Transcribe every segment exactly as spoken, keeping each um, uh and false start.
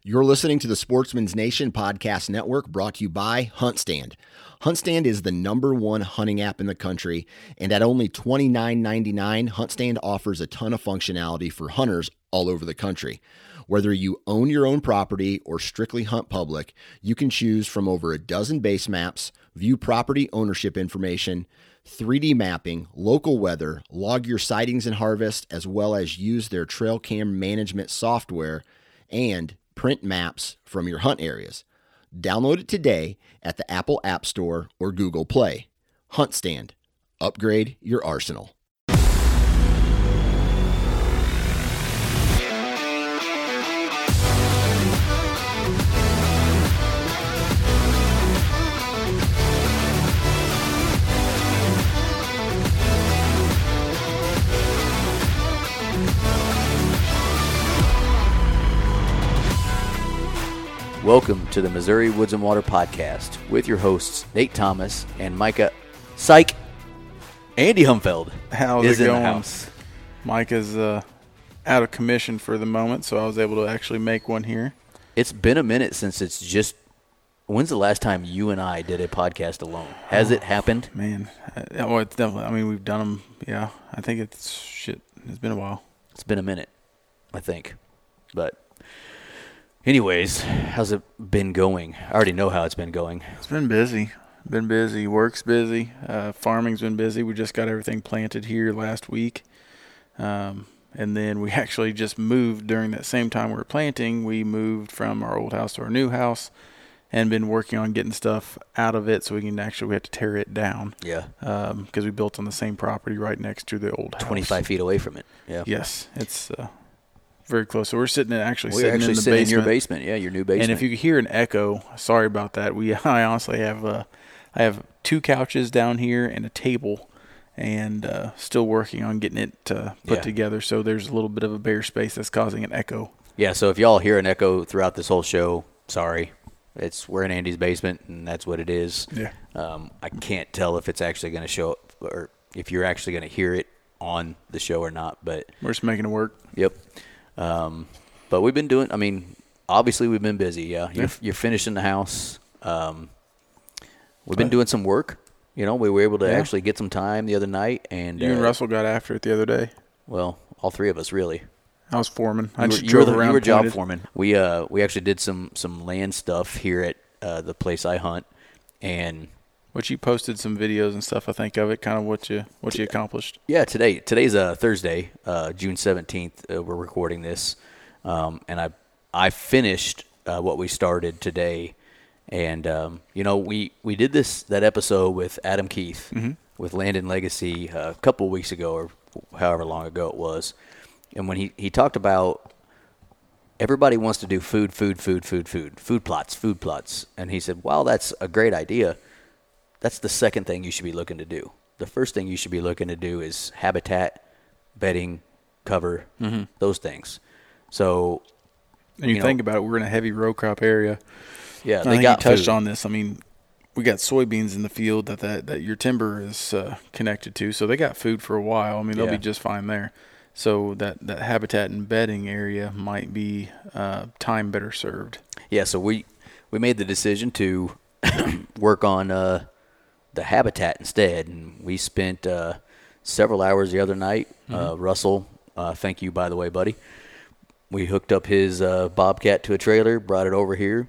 You're listening to the Sportsman's Nation Podcast Network, brought to you by HuntStand. HuntStand is the number one hunting app in the country, and at only twenty-nine ninety-nine, HuntStand offers a ton of functionality for hunters all over the country. Whether you own your own property or strictly hunt public, you can choose from over a dozen base maps, view property ownership information, three D mapping, local weather, log your sightings and harvest, as well as use their trail cam management software and print maps from your hunt areas. Download it today at the Apple App Store or Google Play. HuntStand. Upgrade your arsenal. Welcome to the Missouri Woods and Water Podcast with your hosts, Nate Thomas and Micah Psych. Andy Humfeld How's is it in going? the house. Mike is uh, out of commission for the moment, so I was able to actually make one here. It's been a minute since it's just – when's the last time you and I did a podcast alone? Has oh, it happened? Man, uh, well, it's definitely – I mean, we've done them. Yeah, I think it's – shit, it's been a while. It's been a minute, I think. But – anyways, how's it been going? I already know how it's been going. It's been busy. Been busy. Work's busy. Uh, farming's been busy. We just got everything planted here last week. Um, and then we actually just moved during that same time we were planting. We moved from our old house to our new house and been working on getting stuff out of it so we can actually – we have to tear it down. Yeah. Um, because we built on the same property right next to the old house. twenty-five feet away from it. Yeah. Yes. It's uh, – very close. So we're sitting in, actually We're sitting actually in the sitting basement. in your basement. Yeah, your new basement. And if you could hear an echo, sorry about that. We I honestly have uh, I have two couches down here and a table, and uh, still working on getting it uh, put Yeah. together. So there's a little bit of a bare space that's causing an echo. Yeah, so if y'all hear an echo throughout this whole show, sorry. It's we're in Andy's basement, and that's what it is. Yeah. Um, I can't tell if it's actually going to show up or if you're actually going to hear it on the show or not. But We're just making it work. Yep. Um, but we've been doing. I mean, obviously we've been busy. Yeah, you're Yeah. you're finishing the house. Um, we've been doing some work. You know, we were able to Yeah. actually get some time the other night, and You and uh, Russell got after it the other day. well, all three of us really. I was foreman. I You were, just you drove were, the, around. you were job pointed. foreman. We uh we actually did some some land stuff here at uh, the place I hunt, and Which you posted some videos and stuff. I think of it, kind of what you what you accomplished. yeah, today today's uh Thursday, uh June seventeenth. Uh, we're recording this, um, and I I finished uh, what we started today, and um, you know we we did this that episode with Adam Keith Mm-hmm. with Land and Legacy uh, a couple weeks ago or however long ago it was, and when he he talked about everybody wants to do food, food, food, food, food, food plots, food plots, and he said, "Well, that's a great idea. That's the second thing you should be looking to do. The first thing you should be looking to do is habitat, bedding, cover, Mm-hmm. those things." So, And you, you think know, about it, we're in a heavy row crop area. yeah, I they think got you touched food. on this. I mean, we got soybeans in the field that that, that your timber is uh, connected to, so they got food for a while. I mean, they'll Yeah. be just fine there. So that, that habitat and bedding area might be uh, time better served. Yeah, so we we made the decision to work on uh, the habitat instead, and we spent uh, several hours the other night. Mm-hmm. Uh, Russell, uh, thank you, by the way, buddy. We hooked up his uh, Bobcat to a trailer, brought it over here,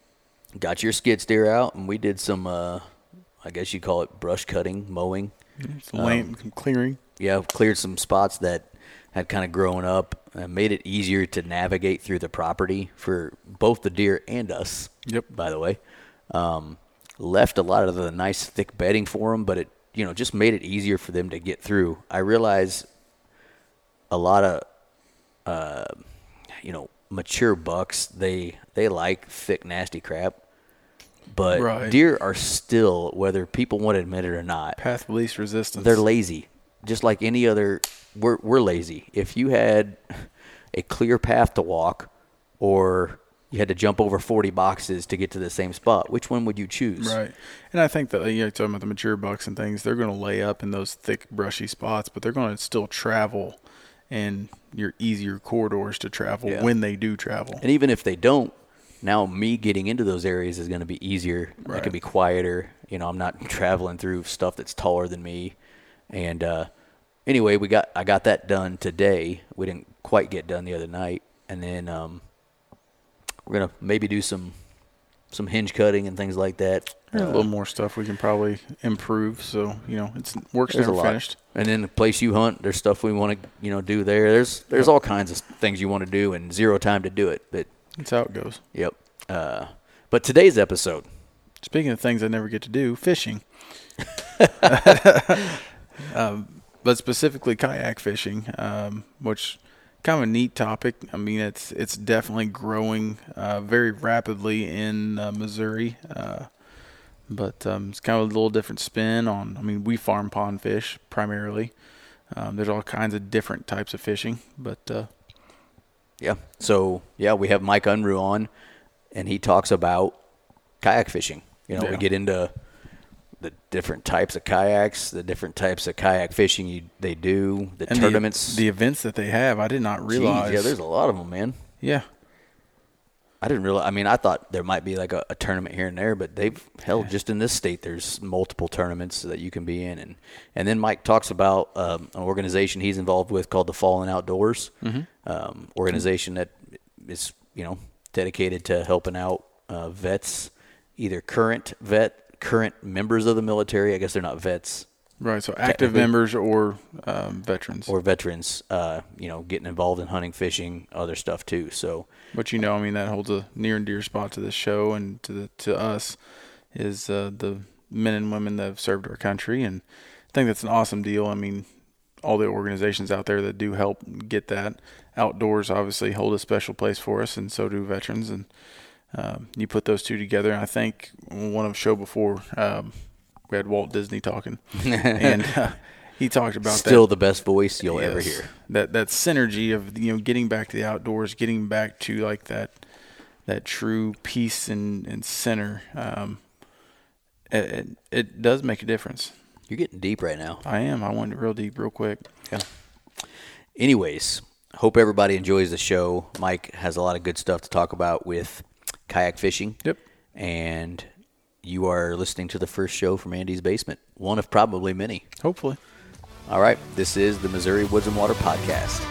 got your skid steer out, and we did some, uh, I guess you call it brush cutting, mowing. Some land some clearing. Yeah, cleared some spots that had kind of grown up and made it easier to navigate through the property for both the deer and us. Yep. By the way, um, left a lot of the nice thick bedding for them, but it you know just made it easier for them to get through. I realize a lot of uh, you know mature bucks they they like thick nasty crap, but Right. deer are still, whether people want to admit it or not, Path of least resistance. they're lazy. Just like any other, we're we're lazy. If you had a clear path to walk, or you had to jump over forty boxes to get to the same spot, which one would you choose? Right. And I think that, you know, talking about the mature bucks and things, they're going to lay up in those thick, brushy spots, but they're going to still travel and your easier corridors to travel Yeah. when they do travel. And even if they don't, now me getting into those areas is going to be easier. I Right. can be quieter. You know, I'm not traveling through stuff that's taller than me. And uh, anyway, we got I got that done today. We didn't quite get done the other night. And then um, we're going to maybe do some some hinge cutting and things like that. There's Uh, a little more stuff we can probably improve. So, you know, it's work's There's a never lot. finished. And then the place you hunt, there's stuff we want to, you know, do there. There's there's all kinds of things you want to do and zero time to do it. But That's how it goes. yep. Uh, but today's episode, Speaking of things I never get to do, fishing. um, but specifically kayak fishing, um, which kind of a neat topic. I mean, it's it's definitely growing uh, very rapidly in uh, Missouri. Uh, but um, it's kind of a little different spin on. I mean, we farm pond fish primarily. Um, there's all kinds of different types of fishing, but uh, yeah. So yeah, we have Mike Unruh on, and he talks about kayak fishing. You know, Yeah. we get into the different types of kayaks, the different types of kayak fishing you, they do, the and tournaments. the, the events that they have. I did not Jeez, realize. yeah, there's a lot of them, man. yeah. I didn't realize. I mean, I thought there might be like a, a tournament here and there, but they've held just in this state. There's multiple tournaments that you can be in, and and then Mike talks about um, an organization he's involved with called the Fallen Outdoors, Mm-hmm. um, organization that is you know dedicated to helping out uh, vets, either current vet, current members of the military. I guess they're not vets. Right, so active Technically. members or um, veterans. Or veterans, uh, you know, getting involved in hunting, fishing, other stuff too. So, But you know, I mean, that holds a near and dear spot to this show and to the, to us is uh, the men and women that have served our country, and I think that's an awesome deal. I mean, all the organizations out there that do help get that. Outdoors obviously hold a special place for us, and so do veterans. And um, you put those two together, and I think one of the show before um, we had Walt Disney talking, and uh, he talked about still that. the best voice you'll ever Yes. hear. That that synergy of you know getting back to the outdoors, getting back to like that that true peace and, and center. Um, it, it it does make a difference. You're getting deep right now. I am. I went real deep, real quick. Yeah. Anyways, hope everybody enjoys the show. Mike has a lot of good stuff to talk about with kayak fishing. Yep. And you are listening to the first show from Andy's Basement, one of probably many. Hopefully. All right, this is the Missouri Woods and Water Podcast.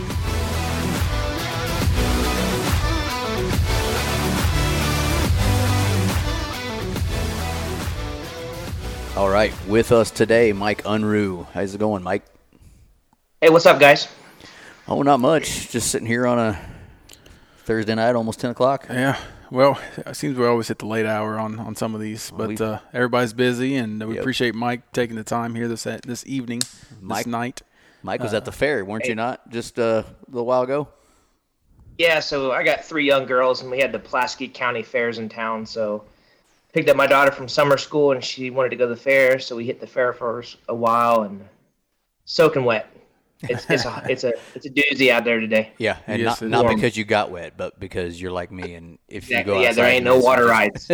All right, with us today, Mike Unruh. How's it going, Mike? Hey, what's up, guys? Oh, not much. Just sitting here on a Thursday night, almost ten o'clock. Yeah. Well, it seems we always hit the late hour on, on some of these, but we- uh, everybody's busy, and we Yep. appreciate Mike taking the time here this this evening, Mike- this night. Mike was at the fair, weren't you not, just uh, a little while ago? Yeah, so I got three young girls, and we had the Pulaski County fairs in town. So picked up my daughter from summer school, and she wanted to go to the fair, so we hit the fair for a while, and soaking wet. It's it's a it's a it's a doozy out there today. Yeah, and Yes, not, it not is. because you got wet, but because you're like me, and if you Exactly. go Yeah, outside, there ain't no it's water just-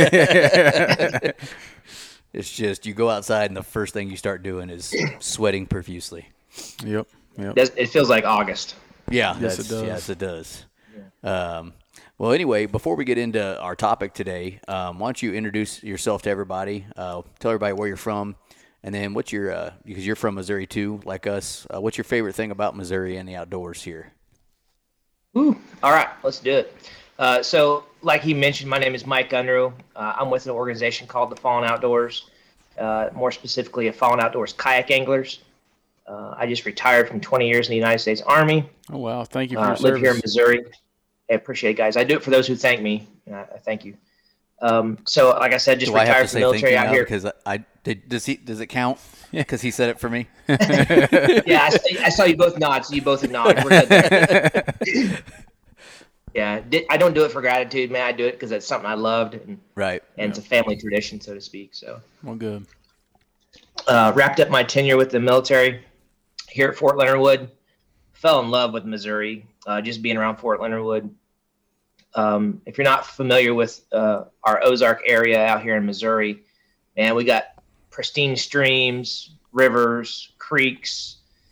rides. It's just you go outside, and the first thing you start doing is sweating profusely. Yep. Yep. Does- It feels like August. Yeah, Yes, that's, it does. Yes, it does. Um, well, anyway, before we get into our topic today, um, why don't you introduce yourself to everybody? Uh, tell everybody where you're from, and then what's your uh, because you're from Missouri too, like us. Uh, what's your favorite thing about Missouri and the outdoors here? Ooh. All right, let's do it. Uh, so, like he mentioned, my name is Mike Unruh. Uh, I'm with an organization called the Fallen Outdoors, uh, more specifically, a Fallen Outdoors Kayak Anglers. Uh, I just retired from twenty years in the United States Army. Oh wow! Thank you for Uh, your live service. here in Missouri. I appreciate it, guys. I do it for those who thank me. And I, I thank you. Um, so, like I said, just Do I have retired to from say the thank military you out now here. because I, I did? Does he? Does it count? Because he said it for me. Yeah, I, saw- I saw you both nod, so you both acknowledge. We're good there. Yeah, di- I don't do it for gratitude, man. I do it because it's something I loved, and, Right. and it's a family tradition, so to speak. So, Well, good. uh, wrapped up my tenure with the military here at Fort Leonard Wood. Fell in love with Missouri, uh, just being around Fort Leonard Wood. Um, if you're not familiar with uh, our Ozark area out here in Missouri, man, we got pristine streams, rivers, creeks,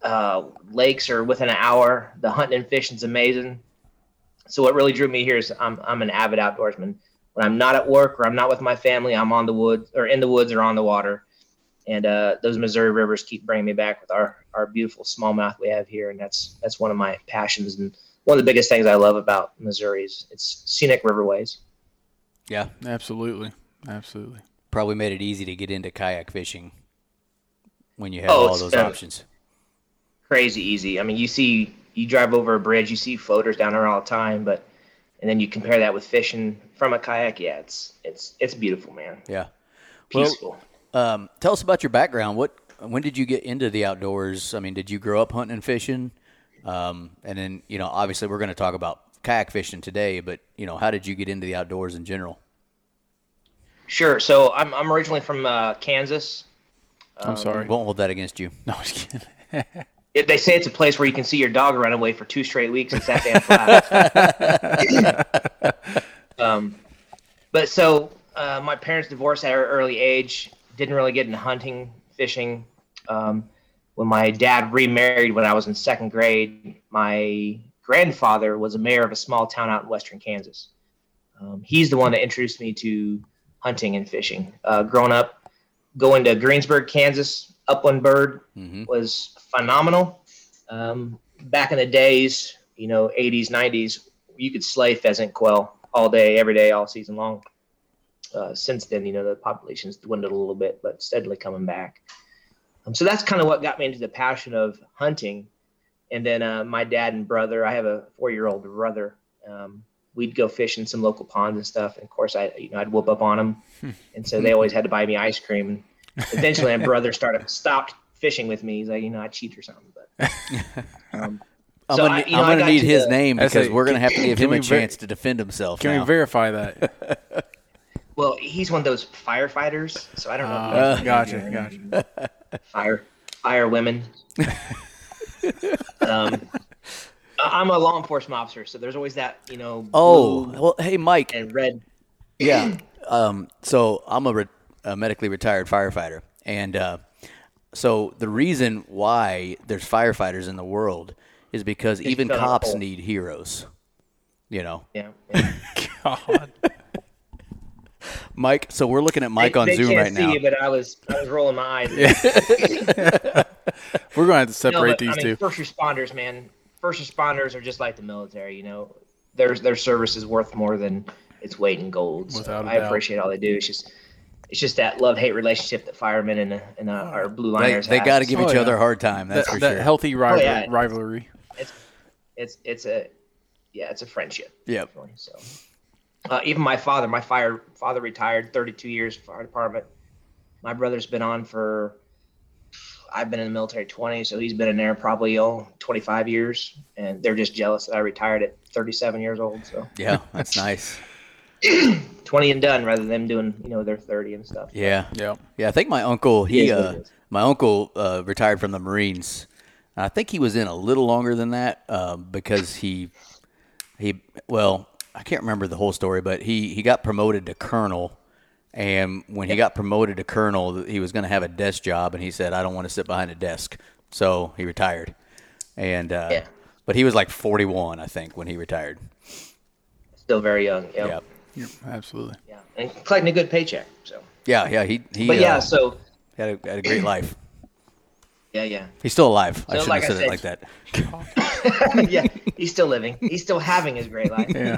Uh, lakes are within an hour. The hunting and fishing's amazing. So what really drew me here is I'm I'm an avid outdoorsman. When I'm not at work or I'm not with my family, I'm on the woods or in the woods or on the water. And uh, those Missouri rivers keep bringing me back with our, our beautiful smallmouth we have here. And that's that's one of my passions. And one of the biggest things I love about Missouri is its scenic riverways. Yeah. Absolutely. Absolutely. Probably made it easy to get into kayak fishing when you have Oh, all it's those been options. Crazy easy. I mean, you see, you drive over a bridge, you see floaters down there all the time, but and then you compare that with fishing from a kayak. Yeah, it's it's it's beautiful, man. Yeah. Peaceful. Well, um, tell us about your background. What when did you get into the outdoors? I mean, did you grow up hunting and fishing? Um, and then, you know, obviously we're going to talk about kayak fishing today, but you know, how did you get into the outdoors in general? Sure. So I'm I'm originally from uh, Kansas. I'm sorry. Won't hold that against you. No, I'm just kidding. It, they say it's a place where you can see your dog run away for two straight weeks in South Flats. um, but so uh, my parents divorced at an early age. Didn't really get into hunting, fishing. Um, when my dad remarried when I was in second grade, my grandfather was a mayor of a small town out in western Kansas. Um, he's the one that introduced me to hunting and fishing. Uh, growing up, going to Greensburg, Kansas, Upland Bird Mm-hmm. was phenomenal. Um, back in the days, you know, eighties, nineties, you could slay pheasant, quail all day, every day, all season long. Uh, since then, you know, the population's dwindled a little bit, but steadily coming back. Um, so that's kind of what got me into the passion of hunting. And then uh, my dad and brother, I have a four-year-old brother. Um, we'd go fish in some local ponds and stuff. And of course, I, you know, I'd whoop up on them. And so they always had to buy me ice cream. And eventually, my brother started stopped fishing with me. He's like, you know, I cheat or something. But um, I'm so gonna, I, you know, I'm I gonna got need to his the- name I because say, we're gonna have to can- give can him a we ver- chance to defend himself. Can now. we verify that? Well, he's one of those firefighters, so I don't know. if Uh, you guys gotcha, know gotcha. Fire, fire women. um, I- I'm a law enforcement officer, so there's always that, you know, Oh, blue well, hey, Mike. and red. Yeah. Um, so I'm a, re- a medically retired firefighter, and uh, so the reason why there's firefighters in the world is because even fell in a cops hole. need heroes. You know, Yeah. yeah. God. Mike. So we're looking at Mike they, on they Zoom can't right see now. you, but I was I was rolling my eyes. We're going to have to No, separate but, these I mean, two. first responders, man. First responders are just like the military. You know, their their service is worth more than its weight in gold. So Without a I doubt. appreciate all they do. It's just it's just that love hate relationship that firemen and, uh, and uh, our blue They, liners they have. got to give Oh, each yeah. other a hard time. That's that for that sure. healthy rival- yeah. rivalry. It's it's it's a yeah, it's a friendship. Yep. Definitely. So uh, even my father, my fire father retired, thirty-two years fire department. My brother's been on for I've been in the military twenty, so he's been in there probably oh, twenty-five years, and they're just jealous that I retired at thirty-seven years old. So Yeah, that's nice. twenty and done, rather than them doing you know their thirty and stuff. Yeah. Yep. Yeah, I think my uncle he is what uh, it is. my uncle uh, retired from the Marines. I think he was in a little longer than that um, because he he well I can't remember the whole story, but he, he got promoted to colonel, and when he got promoted to colonel, he was going to have a desk job, and he said, "I don't want to sit behind a desk," so he retired. And uh, Yeah. but he was like forty-one, I think, when he retired. Still very young. Yep. Yeah, Yep, absolutely. Yeah, and collecting a good paycheck. So, yeah, yeah. He he but yeah, uh, so had a had a great life. yeah, yeah. He's still alive. I So, shouldn't like I have said it said- like that. yeah, he's still living. He's still having his great life. Yeah.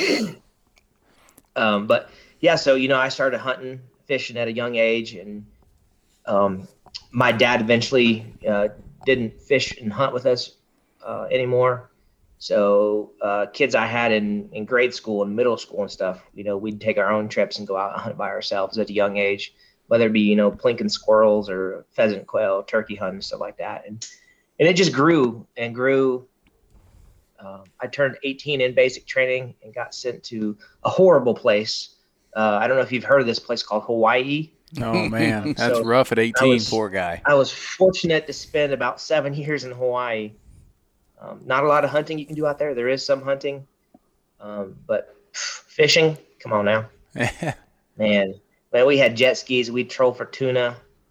Um, but yeah, so you know, I started hunting, fishing at a young age, and um, my dad eventually uh, didn't fish and hunt with us uh, anymore. So uh, kids I had in, in grade school and middle school and stuff, you know, we'd take our own trips and go out and hunt by ourselves at a young age, whether it be you know plinking squirrels or pheasant, quail, turkey hunting, stuff like that, and and it just grew and grew. Um, I turned eighteen in basic training and got sent to a horrible place. Uh, I don't know if you've heard of this place called Hawaii. Oh, man. That's So, rough at eighteen. was- Poor guy. I was fortunate to spend about seven years in Hawaii. Um, not a lot of hunting you can do out there. There is some hunting, um, but pff, fishing, come on now, man. Man, we had jet skis. We'd troll for tuna.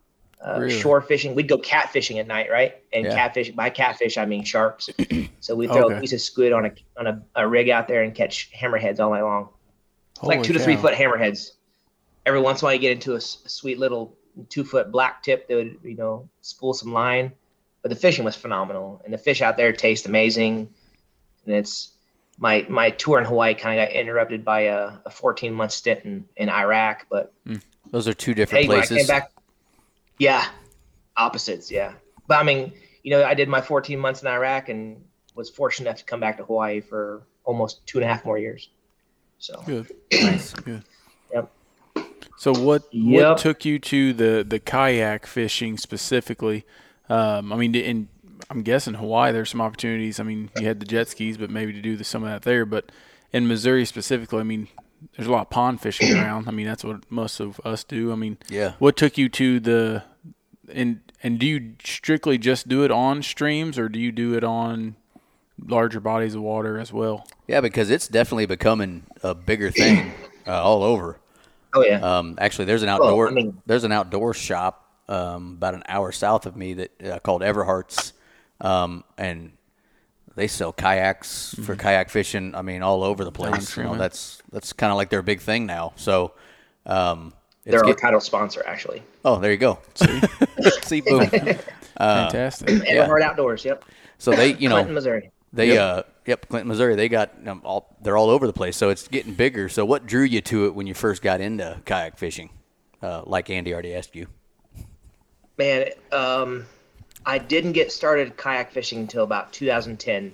uh, Really? shore fishing. We'd go catfishing at night, right? And Yeah. catfish, by catfish I mean sharks. So we throw Okay. a piece of squid on a on a, a rig out there and catch hammerheads all night long. It's like Holy two to three cow. foot hammerheads. Every once in a while, you get into a, s- a sweet little two foot black tip that would, you know, spool some line. But the fishing was phenomenal, and the fish out there taste amazing. And it's my my tour in Hawaii kind of got interrupted by a, a fourteen month stint in, in Iraq. But Those are two different hey, when I places. came back, yeah, opposites, yeah. But I mean, you know, I did my fourteen months in Iraq and was fortunate enough to come back to Hawaii for almost two and a half more years. So Good. Nice. Good. Yep. So what Yep. what took you to the, the kayak fishing specifically? Um, I mean, in I'm guessing Hawaii, there's some opportunities. I mean, you had the jet skis, but maybe to do the, some of that there. But in Missouri specifically, I mean, there's a lot of pond fishing around. I mean, that's what most of us do. I mean, Yeah. what took you to the and and do you strictly just do it on streams, or do you do it on larger bodies of water as well? Yeah, because it's definitely becoming a bigger thing uh, all over. oh yeah, Um, actually, there's an outdoor Well, I mean- there's an outdoor shop um, about an hour south of me that uh, called Everhart's, um, and they sell kayaks for kayak fishing. I mean, all over the place. You know, streaming. that's that's kind of like their big thing now. So, um, it's they're our get- title sponsor actually. oh, there you go. See, see, boom. Fantastic. Everhard Outdoors. Yep. So they, you know, Clinton, Missouri. They, uh, yep, Clinton, Missouri. They got um, all. They're all over the place, so it's getting bigger. So, what drew you to it when you first got into kayak fishing? Uh, like Andy already asked you. Man, um, I didn't get started kayak fishing until about two thousand ten,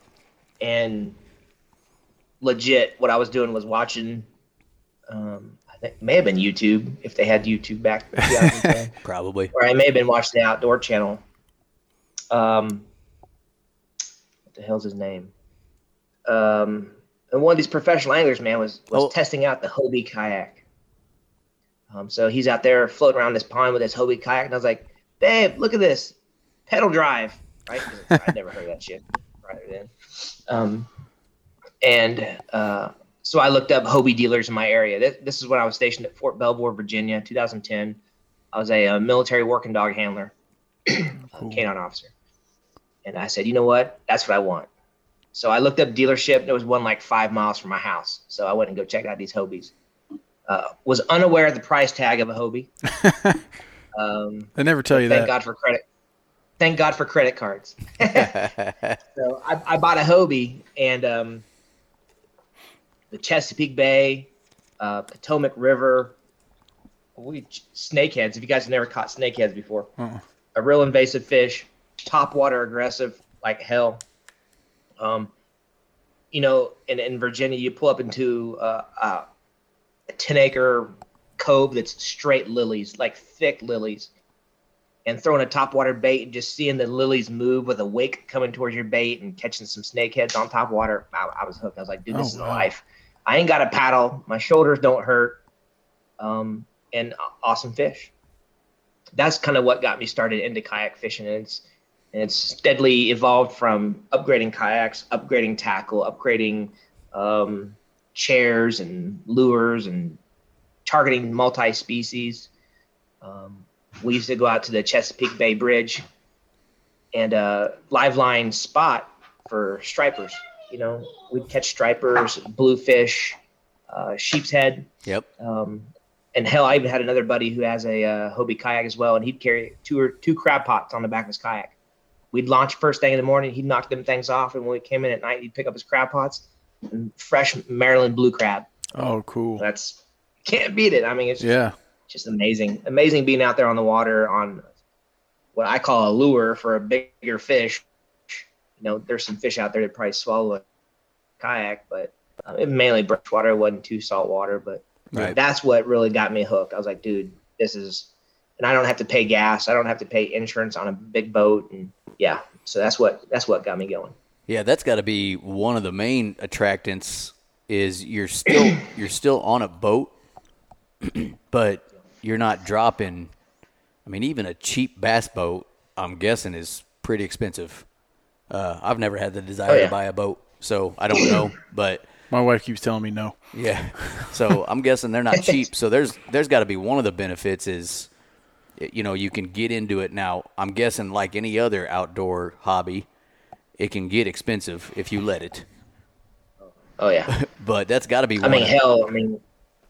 and legit, what I was doing was watching. Um, I think it may have been YouTube if they had YouTube back in two thousand ten, Probably. or I may have been watching the Outdoor Channel. Um, what the hell's his name? Um, and one of these professional anglers, man, was was Oh. testing out the Hobie kayak. Um, so he's out there floating around this pond with his Hobie kayak, and I was like, "Babe, look at this, pedal drive!" Right? 'Cause I'd never heard of that shit prior then. Um, and uh, so I looked up Hobie dealers in my area. This, this is when I was stationed at Fort Belvoir, Virginia, two thousand ten. I was a, uh military working dog handler, a canine officer, and I said, "You know what? That's what I want." So I looked up dealership. There was one like five miles from my house. So I went and go check out these Hobies. Uh, was unaware of the price tag of a Hobie. Um, They never tell you thank that. God for credit. Thank God for credit cards. So I, I bought a Hobie, and um, the Chesapeake Bay, uh, Potomac River, we snakeheads. If you guys have never caught snakeheads before, Uh-uh. a real invasive fish, top water aggressive like hell. Um, you know, in, in Virginia, you pull up into uh, uh, a ten acre cove that's straight lilies, like thick lilies, and throwing a topwater bait and just seeing the lilies move with a wake coming towards your bait and catching some snakeheads on top water. I, I was hooked. I was like, dude, this Oh, is wow. life. I ain't got a paddle. My shoulders don't hurt. Um, and awesome fish. That's kind of what got me started into kayak fishing. And it's, and it's steadily evolved from upgrading kayaks, upgrading tackle, upgrading um, chairs and lures and targeting multi-species. Um, we used to go out to the Chesapeake Bay Bridge and uh, live line spot for stripers. You know, we'd catch stripers, bluefish, uh, sheep's head. Yep. Um, and hell, I even had another buddy who has a uh, Hobie kayak as well, and he'd carry two or two crab pots on the back of his kayak. We'd launch first thing in the morning. He'd knock them things off, and when we came in at night, he'd pick up his crab pots and fresh Maryland blue crab. Oh, cool. That's can't beat it. I mean, it's just, Yeah. just amazing, amazing being out there on the water on what I call a lure for a bigger fish. You know, there's some fish out there that probably swallow a kayak, but uh, it mainly brush water. It wasn't too salt water, but Right. that's what really got me hooked. I was like, dude, this is, and I don't have to pay gas. I don't have to pay insurance on a big boat. And yeah, so that's what, that's what got me going. Yeah, that's got to be one of the main attractants. Is you're still you're still on a boat, but you're not dropping. I mean, even a cheap bass boat, I'm guessing, is pretty expensive. Uh, I've never had the desire Oh, yeah. to buy a boat, so I don't know. But My wife keeps telling me no. yeah, so I'm guessing they're not cheap. So there's there's got to be one of the benefits is you know, you can get into it now. I'm guessing like any other outdoor hobby, it can get expensive if you let it. Oh yeah. But that's got to be. I one mean, of, hell, I mean,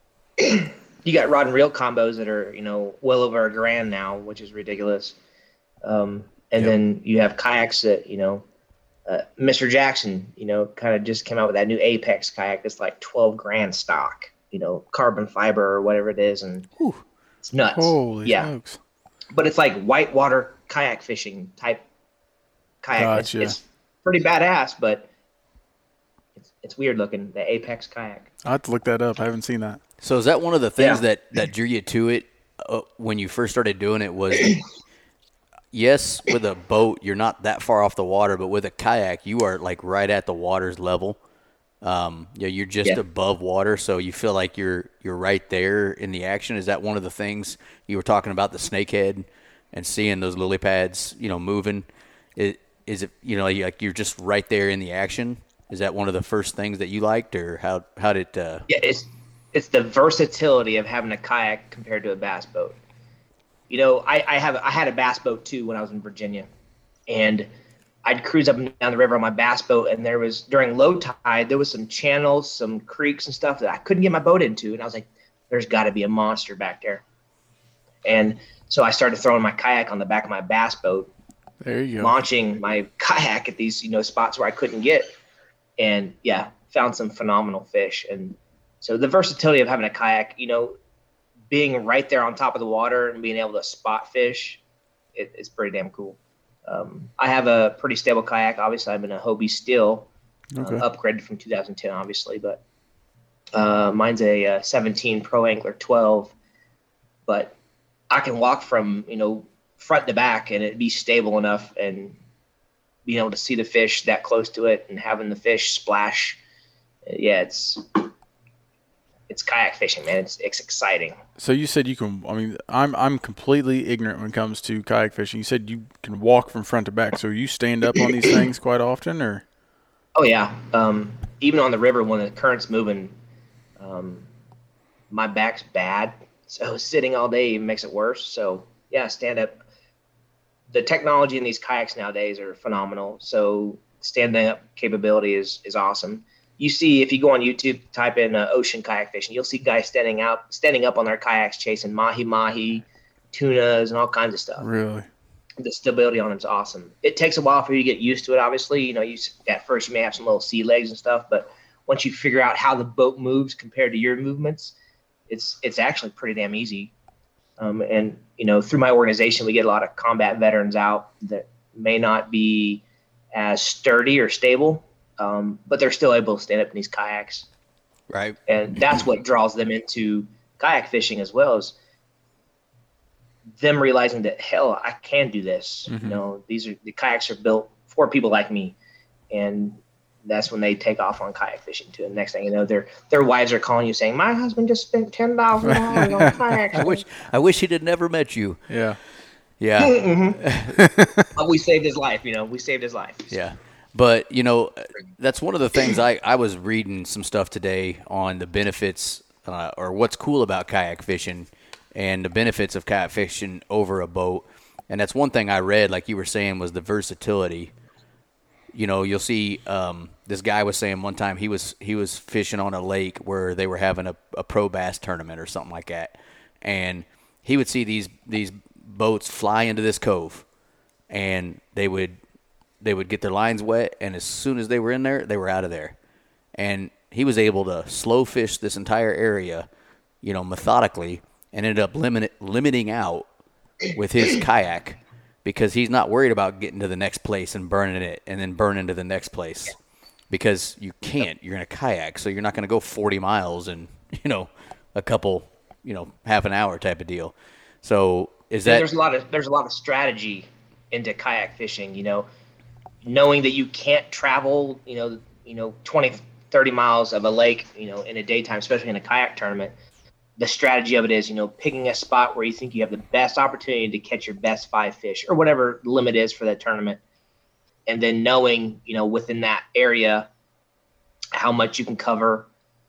you got rod and reel combos that are, you know, well over a grand now, which is ridiculous. Um, and Yep. then you have kayaks that, you know, uh, Mister Jackson, you know, kind of just came out with that new Apex kayak that's like twelve grand stock, you know, carbon fiber or whatever it is, and Whew. it's nuts. Holy yeah. smokes. But it's like whitewater kayak fishing type kayak. It's, Gotcha. it's pretty badass, but it's it's weird looking. The Apex kayak. I'll have to look that up. I haven't seen that. So is that one of the things Yeah. that, that drew you to it uh, when you first started doing it was, yes, with a boat, you're not that far off the water, but with a kayak, you are like right at the water's level. Um, yeah, you're just Yeah. above water, so you feel like you're you're right there in the action. Is that one of the things you were talking about, the snakehead and seeing those lily pads, you know, moving? Is, is it, you know, like you're just right there in the action? Is that one of the first things that you liked, or how how did? Uh, Yeah, it's it's the versatility of having a kayak compared to a bass boat. You know, I, I have I had a bass boat too when I was in Virginia, and I'd cruise up and down the river on my bass boat, and there was during low tide there was some channels, some creeks and stuff that I couldn't get my boat into, and I was like, "There's got to be a monster back there." And so I started throwing my kayak on the back of my bass boat, There you go. launching my kayak at these you know spots where I couldn't get, and yeah, found some phenomenal fish. And so the versatility of having a kayak, you know, being right there on top of the water and being able to spot fish, it, it's pretty damn cool. Um, I have a pretty stable kayak. Obviously, I'm in a Hobie Steel, Okay. um, upgraded from two thousand ten, obviously, but uh, mine's a, uh seventeen Pro Angler twelve. But I can walk from you know front to back and it be stable enough, and being able to see the fish that close to it and having the fish splash. Yeah, it's it's kayak fishing, man. It's it's exciting. So you said you can. I mean, I'm I'm completely ignorant when it comes to kayak fishing. You said you can walk from front to back. So you stand up on these things quite often, or? Oh yeah, um, even on the river when the current's moving, um, my back's bad, so sitting all day even makes it worse. So yeah, stand up. The technology in these kayaks nowadays are phenomenal. So standing up capability is is awesome. You see, if you go on YouTube, type in uh, ocean kayak fishing, you'll see guys standing out, standing up on their kayaks, chasing mahi mahi, tunas, and all kinds of stuff. Really? The stability on it's awesome. It takes a while for you to get used to it. Obviously, you know, you at first you may have some little sea legs and stuff, but once you figure out how the boat moves compared to your movements, it's it's actually pretty damn easy. Um, and you know, through my organization, we get a lot of combat veterans out that may not be as sturdy or stable, um, but they're still able to stand up in these kayaks, right. and that's what draws them into kayak fishing as well as them realizing that hell, I can do this. Mhm. You know, these are the kayaks are built for people like me, and that's when they take off on kayak fishing too. And next thing you know, their their wives are calling you saying, "My husband just spent ten thousand dollars on kayaks." I wish I wish he'd have never met you. Yeah. Yeah. Mhm. But we saved his life. You know, we saved his life. Yeah. But, you know, that's one of the things I, I was reading some stuff today on the benefits uh, or what's cool about kayak fishing and the benefits of kayak fishing over a boat. And that's one thing I read, like you were saying, was the versatility. You know, you'll see um, this guy was saying one time he was he was fishing on a lake where they were having a, a pro bass tournament or something like that. And he would see these these boats fly into this cove, and they would they would get their lines wet, and as soon as they were in there, they were out of there. And he was able to slow fish this entire area, you know, methodically, and ended up limit, limiting out with his kayak because he's not worried about getting to the next place and burning it and then burning to the next place because you can't. You're in a kayak, so you're not going to go forty miles in, you know, a couple, you know, half an hour type of deal. So is And that there's a lot of there's a lot of strategy into kayak fishing, you know, knowing that you can't travel, you know, you know, twenty, thirty miles of a lake, you know, in a daytime, especially in a kayak tournament. The strategy of it is, you know, picking a spot where you think you have the best opportunity to catch your best five fish or whatever the limit is for that tournament. And then knowing, you know, within that area, how much you can cover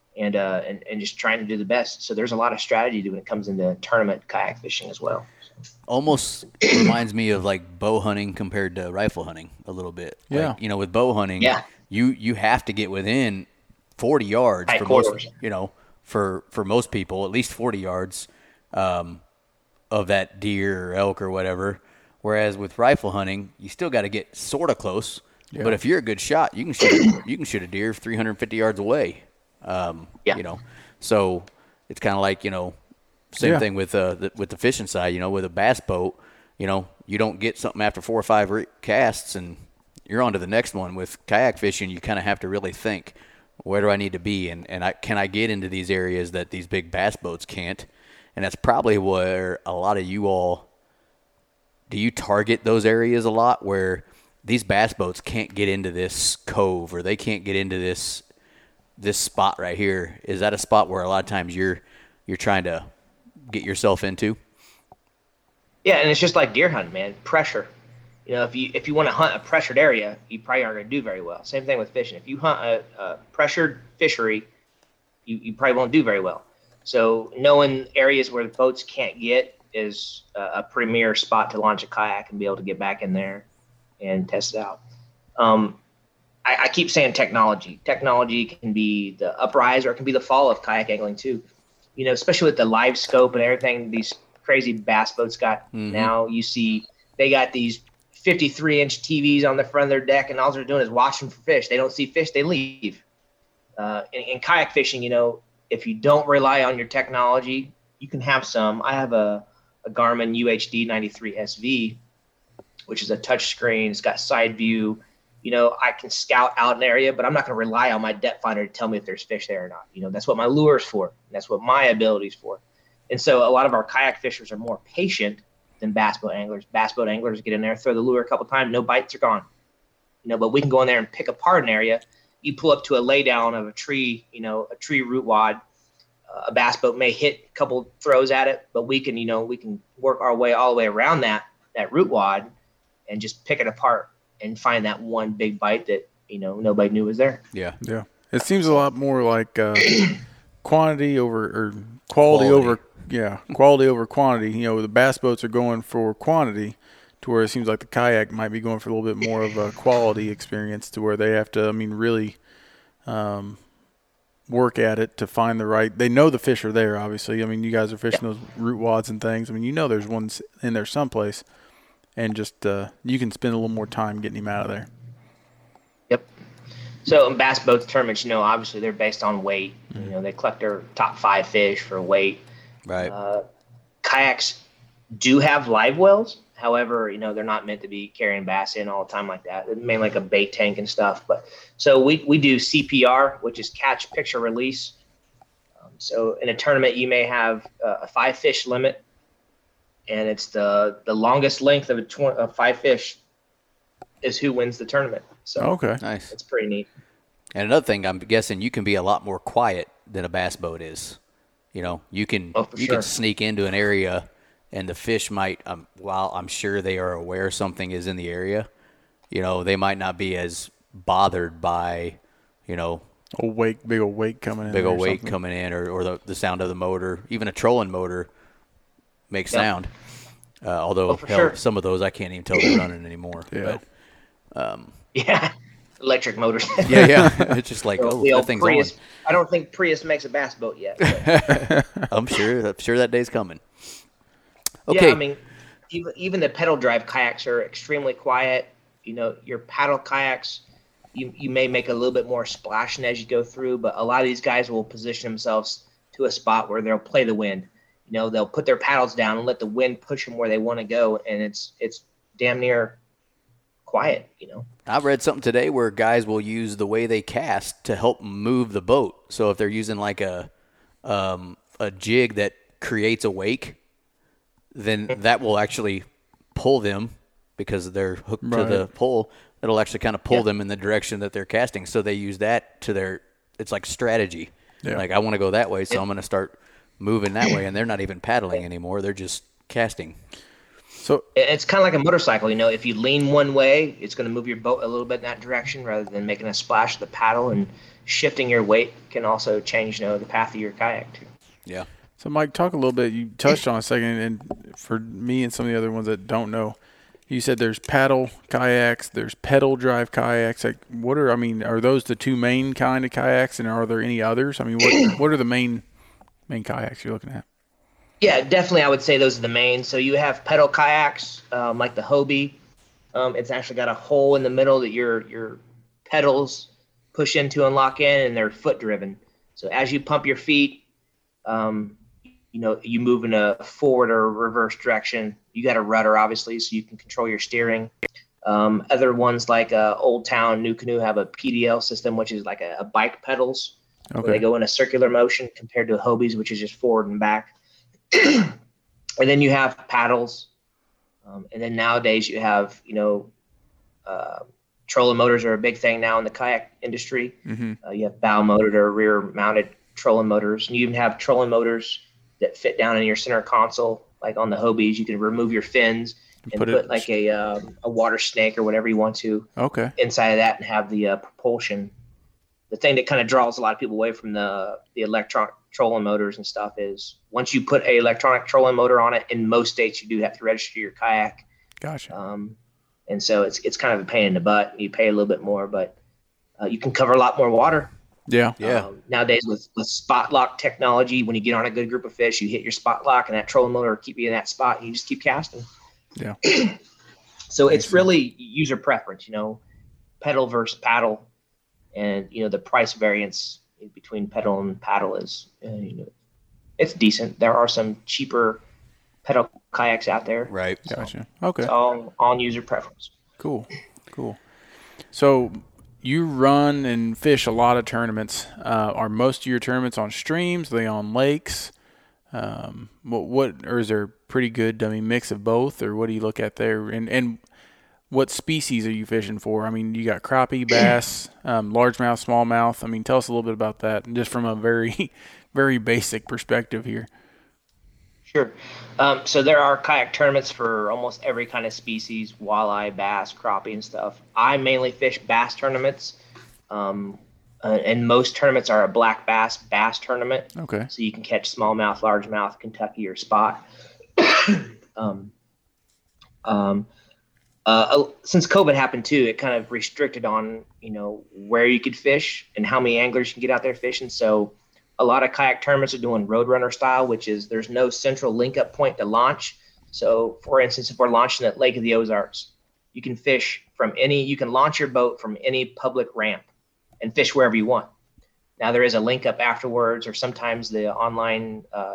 and uh, and and just trying to do the best. So there's a lot of strategy when it comes into tournament kayak fishing as well. Almost reminds me of like bow hunting compared to rifle hunting a little bit. Yeah. Like, you know, with bow hunting, Yeah. you you have to get within forty yards Tight for quarters. most, you know, for for most people, at least forty yards um, of that deer or elk or whatever. Whereas with rifle hunting, you still got to get sort of close. Yeah. But if you're a good shot, you can shoot you can shoot a deer three hundred fifty yards away. Um, Yeah. You know, so it's kind of like, you know, same Yeah. thing with uh the, with the fishing side. You know, with a bass boat, you know, you don't get something after four or five re- casts and you're on to the next one. With kayak fishing, you kind of have to really think, where do I need to be, and and I can I get into these areas that these big bass boats can't, and that's probably where a lot of you all do. You target those areas a lot where these bass boats can't get into this cove or they can't get into this this spot right here. Is that a spot where a lot of times you're you're trying to get yourself into? Yeah, and it's just like deer hunting, man. Pressure. You know, if you if you want to hunt a pressured area, you probably aren't going to do very well. Same thing with fishing. If you hunt a, a pressured fishery, you, you probably won't do very well. So knowing areas where the boats can't get is a, a premier spot to launch a kayak and be able to get back in there and test it out. Um, I, I keep saying technology. Technology can be the uprise or it can be the fall of kayak angling too. You know, especially with the live scope and everything these crazy bass boats got Mhm. now. You see they got these fifty-three inch T Vs on the front of their deck, and all they're doing is watching for fish. They don't see fish, they leave. Uh, in, in kayak fishing, you know, if you don't rely on your technology, you can have some. I have a, a Garmin U H D ninety-three S V, which is a touch screen. It's got side view. You know, I can scout out an area, but I'm not going to rely on my depth finder to tell me if there's fish there or not. You know, that's what my lure's for. And that's what my ability's for. And so a lot of our kayak fishers are more patient than bass boat anglers. Bass boat anglers get in there, throw the lure a couple times, no bites are gone. You know, but we can go in there and pick apart an area. You pull up to a laydown of a tree, you know, a tree root wad. Uh, a bass boat may hit a couple throws at it, but we can, you know, we can work our way all the way around that that root wad and just pick it apart and find that one big bite that, you know, nobody knew was there. Yeah. Yeah. It seems a lot more like uh, quantity over or quality, Quality. over yeah, quality over quantity. You know, the bass boats are going for quantity to where it seems like the kayak might be going for a little bit more of a quality experience to where they have to, I mean, really um, work at it to find the right. They know the fish are there, obviously. I mean, you guys are fishing those root wads and things. I mean, you know there's ones in there someplace, and just uh, you can spend a little more time getting him out of there. Yep. So in bass boat tournaments, you know, obviously they're based on weight. You know, they collect their top five fish for weight. Right. Uh, kayaks do have live wells. However, you know, they're not meant to be carrying bass in all the time like that. They're mainly like a bait tank and stuff. But so we, we do C P R, which is catch, picture, release. Um, so in a tournament, you may have uh, a five fish limit, and it's the, the longest length of a tw- of five fish is who wins the tournament. So Okay. Nice. it's pretty neat. And another thing, I'm guessing you can be a lot more quiet than a bass boat is. You know, you can Oh, for you sure. can sneak into an area, and the fish might, um, while I'm sure they are aware something is in the area, you know, they might not be as bothered by, you know, A wake, big old wake coming in. big or old weight something. coming in, or, or the, the sound of the motor. Even a trolling motor makes Yep. sound. Uh, although Oh, for hell, sure. some of those I can't even tell they're running anymore. Yeah. But, Yeah. Electric motors. yeah, yeah. It's just like, The oh, old that thing's Prius. on. I don't think Prius makes a bass boat yet. but- I'm sure. I'm sure that day's coming. Okay. Yeah, I mean, even even the pedal drive kayaks are extremely quiet. You know, your paddle kayaks, you you may make a little bit more splashing as you go through, but a lot of these guys will position themselves to a spot where they'll play the wind. You know, they'll put their paddles down and let the wind push them where they want to go, and it's it's damn near quiet. You know. I read something today where guys will use the way they cast to help move the boat. So if they're using like a um, a jig that creates a wake, then that will actually pull them because they're hooked to Right. the pole. It'll actually kind of pull Yeah. them in the direction that they're casting. So they use that to their. It's like strategy. Yeah. Like I want to go that way, so I'm going to start moving that way, and they're not even paddling anymore. They're just casting. So it's kind of like a motorcycle, you know. If you lean one way, it's going to move your boat a little bit in that direction rather than making a splash with the paddle. And shifting your weight can also change, you know, the path of your kayak too. Yeah. So Mike, talk a little bit. You touched on a second, and for me and some of the other ones that don't know, you said there's paddle kayaks, there's pedal drive kayaks. Like, what are I mean? Are those the two main kind of kayaks, and are there any others? I mean, what what are the main main kayaks you're looking at? Yeah, definitely. I would say those are the main. So you have pedal kayaks, um, like the Hobie. Um, it's actually got a hole in the middle that your your pedals push into and lock in, and they're foot driven. So as you pump your feet, um, you know, you move in a forward or reverse direction. You got a rudder, obviously, so you can control your steering. Um, other ones like uh, Old Town, New Canoe have a P D L system, which is like a, a bike pedals. Okay. Where they go in a circular motion compared to Hobies, which is just forward and back. And then you have paddles. Um, and then nowadays you have, you know, uh, trolling motors are a big thing now in the kayak industry. Mm-hmm. Uh, you have bow motored or rear mounted trolling motors. And you even have trolling motors that fit down in your center console. Like on the Hobies, you can remove your fins and put put, it- like a um, a water snake or whatever you want to Okay. inside of that and have the uh, propulsion. The thing that kind of draws a lot of people away from the the electronic trolling motors and stuff is once you put a electronic trolling motor on it, in most states you do have to register your kayak. Gotcha. Um, and so it's it's kind of a pain in the butt. You pay a little bit more, but uh, you can cover a lot more water. Yeah. Yeah. Um, nowadays with, with spot lock technology, when you get on a good group of fish, you hit your spot lock and that trolling motor will keep you in that spot. And you just keep casting. Yeah. So it's really user preference, you know, pedal versus paddle. And, you know, the price variance between pedal and paddle is, uh, you know, it's decent. There are some cheaper pedal kayaks out there. Right. Gotcha. Okay. It's all on user preference. Cool. Cool. So you run and fish a lot of tournaments. Uh, are most of your tournaments on streams? Are they on lakes? Um, what, what, or is there a pretty good, I mean, mix of both, or what do you look at there? And, and what species are you fishing for? I mean, you got crappie, bass, um, largemouth, smallmouth. I mean, tell us a little bit about that, and just from a very, very basic perspective here. Sure. Um, so there are kayak tournaments for almost every kind of species, walleye, bass, crappie, and stuff. I mainly fish bass tournaments, um, uh, and most tournaments are a black bass bass tournament. Okay. So you can catch smallmouth, largemouth, Kentucky, or spot. um, um, uh, since COVID happened too, it kind of restricted on, you know, where you could fish and how many anglers you can get out there fishing. So a lot of kayak tournaments are doing Roadrunner style, which is there's no central link up point to launch. So for instance, if we're launching at Lake of the Ozarks, you can fish from any, you can launch your boat from any public ramp and fish wherever you want. Now there is a link up afterwards, or sometimes the online uh,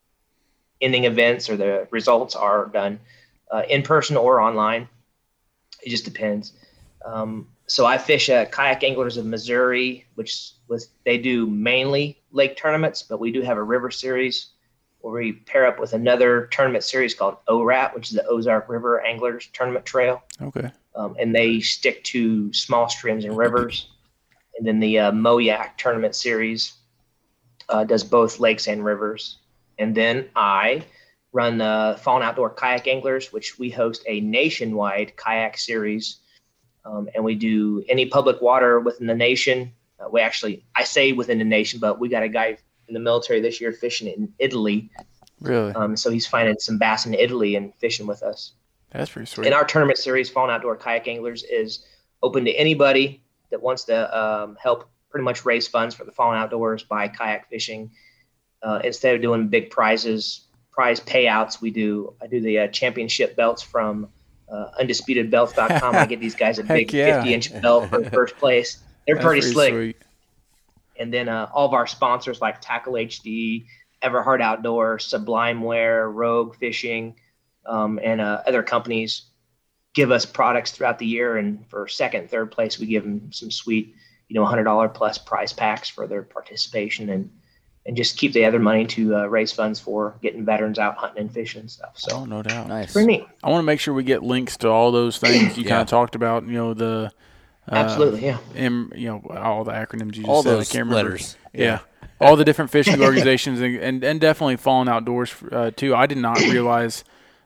ending events or the results are done uh, in person or online. It just depends. Um, so I fish at Kayak Anglers of Missouri, which was, they do mainly lake tournaments, but we do have a river series where we pair up with another tournament series called O R A T, which is the Ozark River Anglers Tournament Trail. Okay. Um, and they stick to small streams and rivers. And then the uh, Moyak Tournament Series uh, does both lakes and rivers. And then I run the Fallen Outdoor Kayak Anglers, which we host a nationwide kayak series. Um, and we do any public water within the nation. Uh, we actually, I say within the nation, but we got a guy in the military this year fishing in Italy. Really? Um, so he's finding some bass in Italy and fishing with us. That's pretty sweet. And our tournament series, Fallen Outdoor Kayak Anglers, is open to anybody that wants to um, help pretty much raise funds for the Fallen Outdoors by kayak fishing. Uh, instead of doing big prizes, prize payouts, we do, I do the uh, championship belts from uh, undisputed belts dot com. I get these guys a big yeah. fifty inch belt for first place. They're That's pretty, slick. Sweet. And then uh, all of our sponsors like Tackle H D, Everhard Outdoor, Sublime Wear, Rogue Fishing, um, and uh, other companies give us products throughout the year. And for second, third place, we give them some sweet, you know, one hundred dollars plus prize packs for their participation, and and just keep the other money to uh, raise funds for getting veterans out hunting and fishing and stuff. So Oh, no doubt. Nice. pretty neat. I want to make sure we get links to all those things you Yeah. kind of talked about, you know, the uh, Absolutely, yeah. M, you know, all the acronyms you just All said. those I can't remember. letters. Yeah. All the different fishing organizations and, and, and definitely Fallen Outdoors uh, too. I did not realize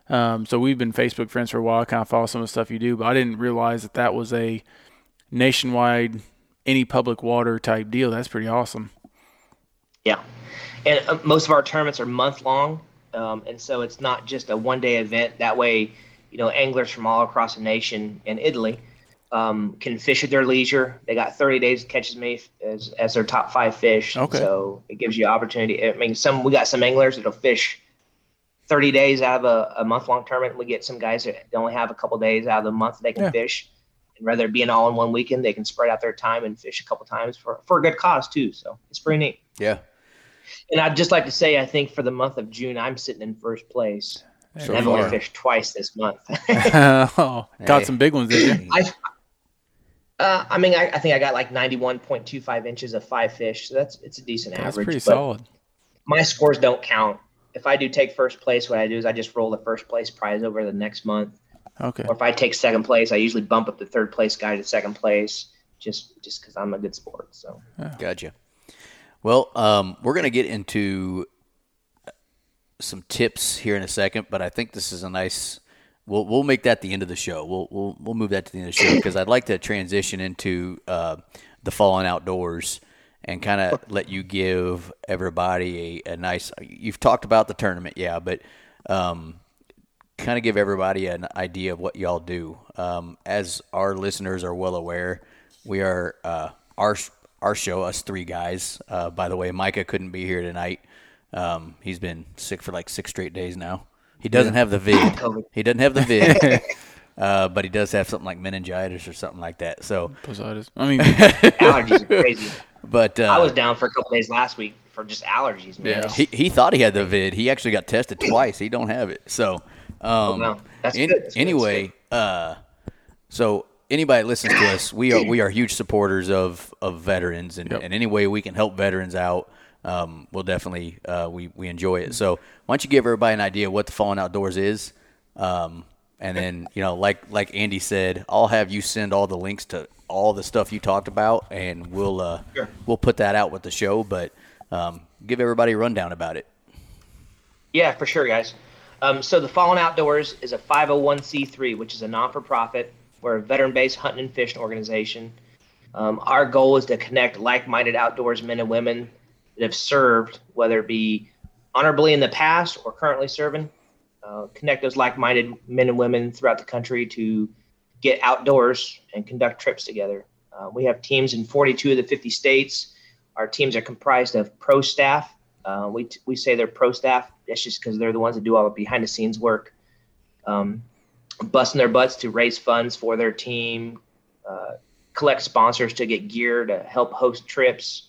Um, so we've been Facebook friends for a while. I kind of follow some of the stuff you do, but I didn't realize that that was a nationwide, any public water type deal. That's pretty awesome. Yeah. And uh, most of our tournaments are month long. Um, and so it's not just a one day event. That way, you know, anglers from all across the nation and Italy um, can fish at their leisure. They got thirty days to catch as many as, as their top five fish. Okay. So it gives you opportunity. I mean, some, we got some anglers that'll fish thirty days out of a, a month long tournament. We get some guys that only have a couple days out of the month they can Yeah. fish. And rather than being all in one weekend, they can spread out their time and fish a couple times for, for a good cause too. So it's pretty neat. Yeah. And I'd just like to say, I think for the month of June, I'm sitting in first place. So And I've far. only fished twice this month. oh, got Hey. some big ones, did you? I, uh, I mean, I, I think I got like ninety-one point two five inches of five fish. So that's it's a decent That's average. pretty but solid. My scores don't count. If I do take first place, what I do is I just roll the first place prize over the next month. Okay. Or if I take second place, I usually bump up the third place guy to second place just just because I'm a good sport. So Gotcha. Well, um, we're going to get into some tips here in a second, but I think this is a nice. We'll we'll make that the end of the show. We'll we'll we'll move that to the end of the show because I'd like to transition into uh, the Fallen Outdoors and kind of let you give everybody a, a nice. You've talked about the tournament, yeah, but um, kind of give everybody an idea of what y'all do. Um, as our listeners are well aware, we are uh, our our show, us three guys. Uh, by the way, Micah couldn't be here tonight. Um, he's been sick for like six straight days now. He doesn't have the vid. He doesn't have the vid, uh, but he does have something like meningitis or something like that. So, Positis. I mean, allergies are crazy. but uh, I was down for a couple days last week for just allergies, man. Yeah. he he thought he had the vid. He actually got tested twice. He don't have it. So, um, wow. That's an- good. That's good. anyway, uh, so anybody that listens to us, we are we are huge supporters of of veterans, and, Yep. and any way we can help veterans out, um, we'll definitely uh, we we enjoy it. So why don't you give everybody an idea what the Fallen Outdoors is, um, and then you know, like like Andy said, I'll have you send all the links to all the stuff you talked about, and we'll uh, Sure. we'll put that out with the show. But um, give everybody a rundown about it. Yeah, for sure, guys. Um, so the Fallen Outdoors is a five oh one c three, which is a non-for-profit. We're a veteran-based hunting and fishing organization. Um, our goal is to connect like-minded outdoors men and women that have served, whether it be honorably in the past or currently serving. Uh, connect those like-minded men and women throughout the country to get outdoors and conduct trips together. Uh, we have teams in forty-two of the fifty states. Our teams are comprised of pro staff. Uh, we we say they're pro staff. That's just because they're the ones that do all the behind-the-scenes work, um, busting their butts to raise funds for their team, uh, collect sponsors to get gear to help host trips.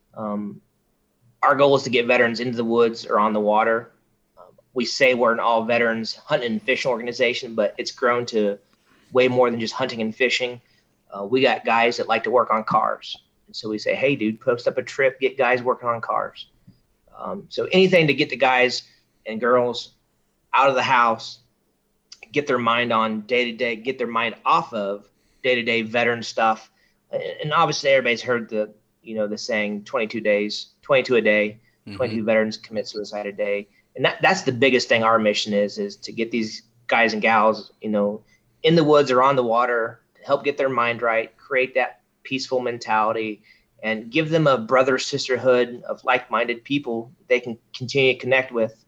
Um, our goal is to get veterans into the woods or on the water. Um, we say we're an all veterans hunting and fishing organization, but it's grown to way more than just hunting and fishing. Uh, we got guys that like to work on cars. And so we say, hey, dude, post up a trip, get guys working on cars. Um, so anything to get the guys and girls out of the house, get their mind on day-to-day, get their mind off of day-to-day veteran stuff. And obviously everybody's heard the, you know, the saying twenty-two days, twenty-two a day, twenty-two veterans commit suicide a day. And that, that's the biggest thing our mission is, is to get these guys and gals, you know, in the woods or on the water, to help get their mind right, create that peaceful mentality, and give them a brother sisterhood of like-minded people they can continue to connect with.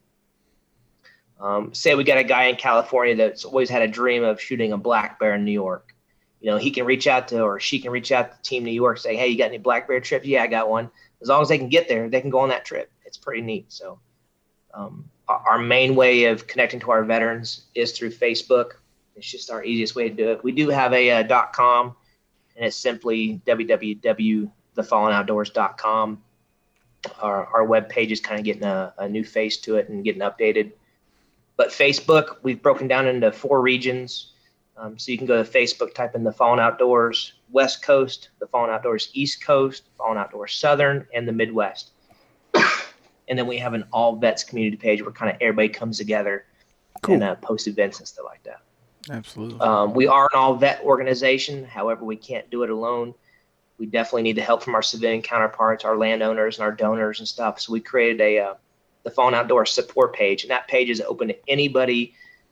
Um, say we got a guy in California that's always had a dream of shooting a black bear in New York. You know, he can reach out to, or she can reach out to Team New York, say, hey, you got any black bear trips? Yeah, I got one. As long as they can get there, they can go on that trip. It's pretty neat. So um, our, our main way of connecting to our veterans is through Facebook. It's just our easiest way to do it. We do have a uh, .com, and it's simply w w w dot the fallen outdoors dot com. Our, our web page is kind of getting a, a new face to it and getting updated. But Facebook, we've broken down into four regions. Um, so you can go to Facebook, type in the Fallen Outdoors West Coast, the Fallen Outdoors East Coast, Fallen Outdoors Southern, and the Midwest. And then we have an all vets community page where kind of everybody comes together Cool. and uh, post events and stuff like that. Absolutely. Um, we are an all vet organization. However, we can't do it alone. We definitely need the help from our civilian counterparts, our landowners, and our donors and stuff. So we created a uh, the Fallen Outdoors support page, and that page is open to anybody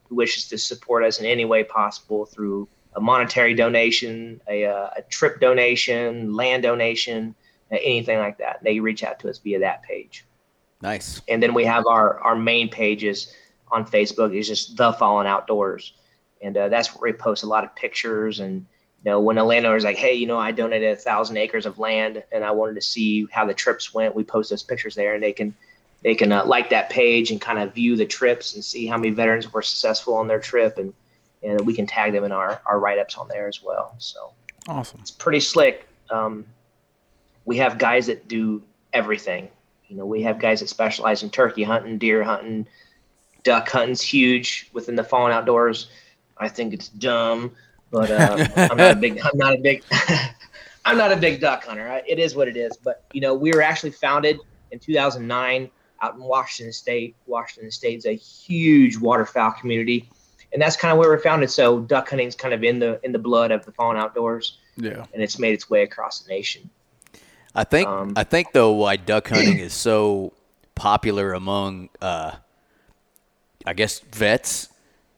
who wishes to support us in any way possible through a monetary donation, a, uh, a trip donation, land donation, uh, anything like that, they reach out to us via that page. Nice. And then we have our, our main pages on Facebook is just The Fallen Outdoors. And uh, that's where we post a lot of pictures. And, you know, when a landowner is like, hey, you know, I donated a thousand acres of land and I wanted to see how the trips went, we post those pictures there, and they can they can uh, like that page and kind of view the trips and see how many veterans were successful on their trip. And, and we can tag them in our, our write-ups on there as well. So Awesome. It's pretty slick. Um, we have guys that do everything. You know, we have guys that specialize in turkey hunting, deer hunting, duck hunting's huge within the Fallen Outdoors. I think it's dumb, but uh, I'm not a big, I'm not a big, I'm not a big duck hunter. I, it is what it is. But you know, we were actually founded in two thousand nine out in Washington State. Washington State is a huge waterfowl community, and that's kind of where we're founded. So duck hunting is kind of in the in the blood of the Fallen Outdoors. Yeah, and it's made its way across the nation. I think Um, I think though why duck hunting is so popular among uh, I guess vets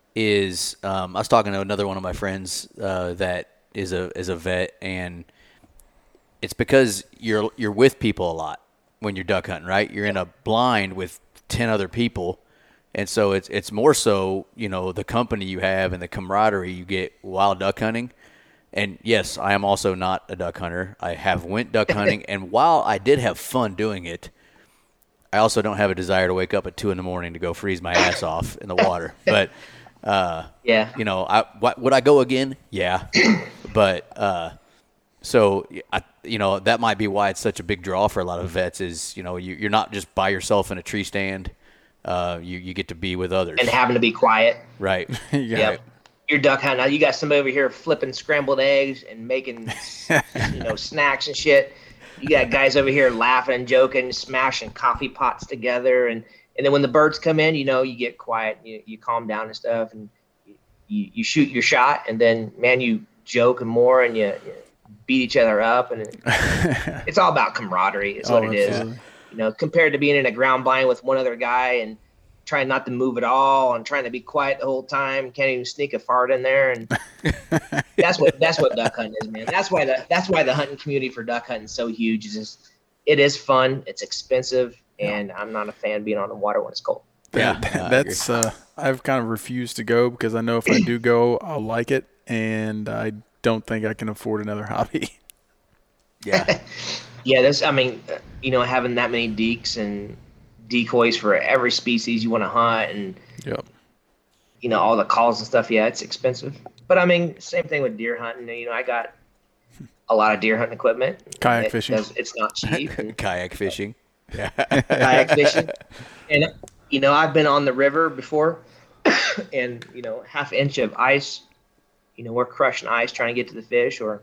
is um, I was talking to another one of my friends uh, that is a is a vet, and it's because you're you're with people a lot when you're duck hunting, right? You're in a blind with ten other people, and so it's it's more so, you know, the company you have and the camaraderie you get while duck hunting. And yes, I am also not a duck hunter. I have went duck hunting, and while I did have fun doing it, I also don't have a desire to wake up at two in the morning to go freeze my ass off in the water. But uh, Yeah. you know, I what, would I go again? Yeah, but uh, so I, you know, that might be why it's such a big draw for a lot of vets. Is, you know, you, you're not just by yourself in a tree stand. Uh, you you get to be with others, And having to be quiet. right? yeah. Yep. You're duck hunting. Now you got somebody over here flipping scrambled eggs and making, you know, snacks and shit. You got guys over here laughing and joking, smashing coffee pots together, and, and then when the birds come in, you know, you get quiet, you you calm down and stuff, and you, you shoot your shot, and then man, you joke and more, and you, you beat each other up, and it, it's all about camaraderie. Is what Oh, it is. absolutely. You know, compared to being in a ground blind with one other guy and trying not to move at all and trying to be quiet the whole time, can't even sneak a fart in there, and that's what that's what duck hunting is, man. That's why the that's why the hunting community for duck hunting is so huge. Is just, it is fun, it's expensive, and I'm not a fan being on the water when it's cold. Yeah, That- I that's uh, I've kind of refused to go because I know if I do go, I'll like it, and I don't think I can afford another hobby. Yeah, Yeah, this I mean, uh, you know, having that many deeks and decoys for every species you want to hunt, and Yep. you know, all the calls and stuff. Yeah, it's expensive. But I mean, same thing with deer hunting. You know, I got a lot of deer hunting equipment. Kayak It fishing. does- It's not cheap. And kayak fishing. Yeah, kayak fishing. And, you know, I've been on the river before, and, you know, half inch of ice, you know, we're crushing ice trying to get to the fish, or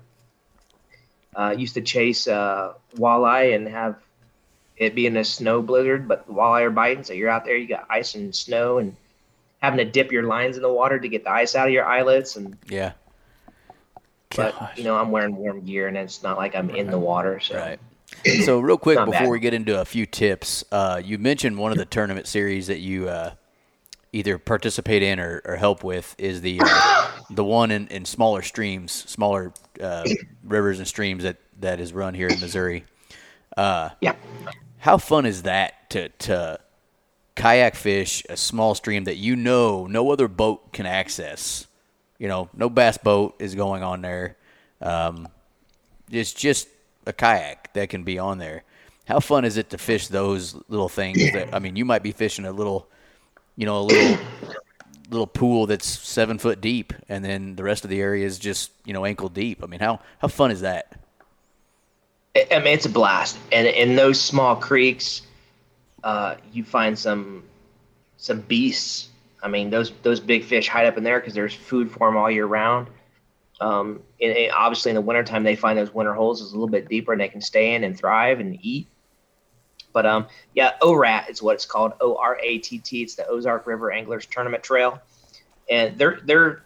uh, used to chase uh, walleye and have it being a snow blizzard, but the walleye are biting. So you're out there, you got ice and snow, and having to dip your lines in the water to get the ice out of your eyelets. And yeah, but Gosh. you know, I'm wearing warm gear, and it's not like I'm in the water. So right. So real quick Not before bad. we get into a few tips, uh, you mentioned one of the tournament series that you uh, either participate in or, or help with is the uh, the one in, in smaller streams, smaller uh, rivers and streams that, that is run here in Missouri. Uh, yeah. How fun is that to to kayak fish a small stream that you know no other boat can access? You know, no bass boat is going on there. Um, it's just a kayak that can be on there. How fun is it to fish those little things that, I mean, you might be fishing a little, you know, a little little pool that's seven foot deep, and then the rest of the area is just, you know, ankle deep. I mean, how, how fun is that? I mean, it's a blast. And in those small creeks, uh, you find some some beasts. I mean, those those big fish hide up in there because there's food for them all year round. Um, and, and obviously, in the wintertime, they find those winter holes is a little bit deeper, and they can stay in and thrive and eat. But um, yeah, O R A T is what it's called, O R A T T. It's the Ozark River Anglers Tournament Trail, and they're they're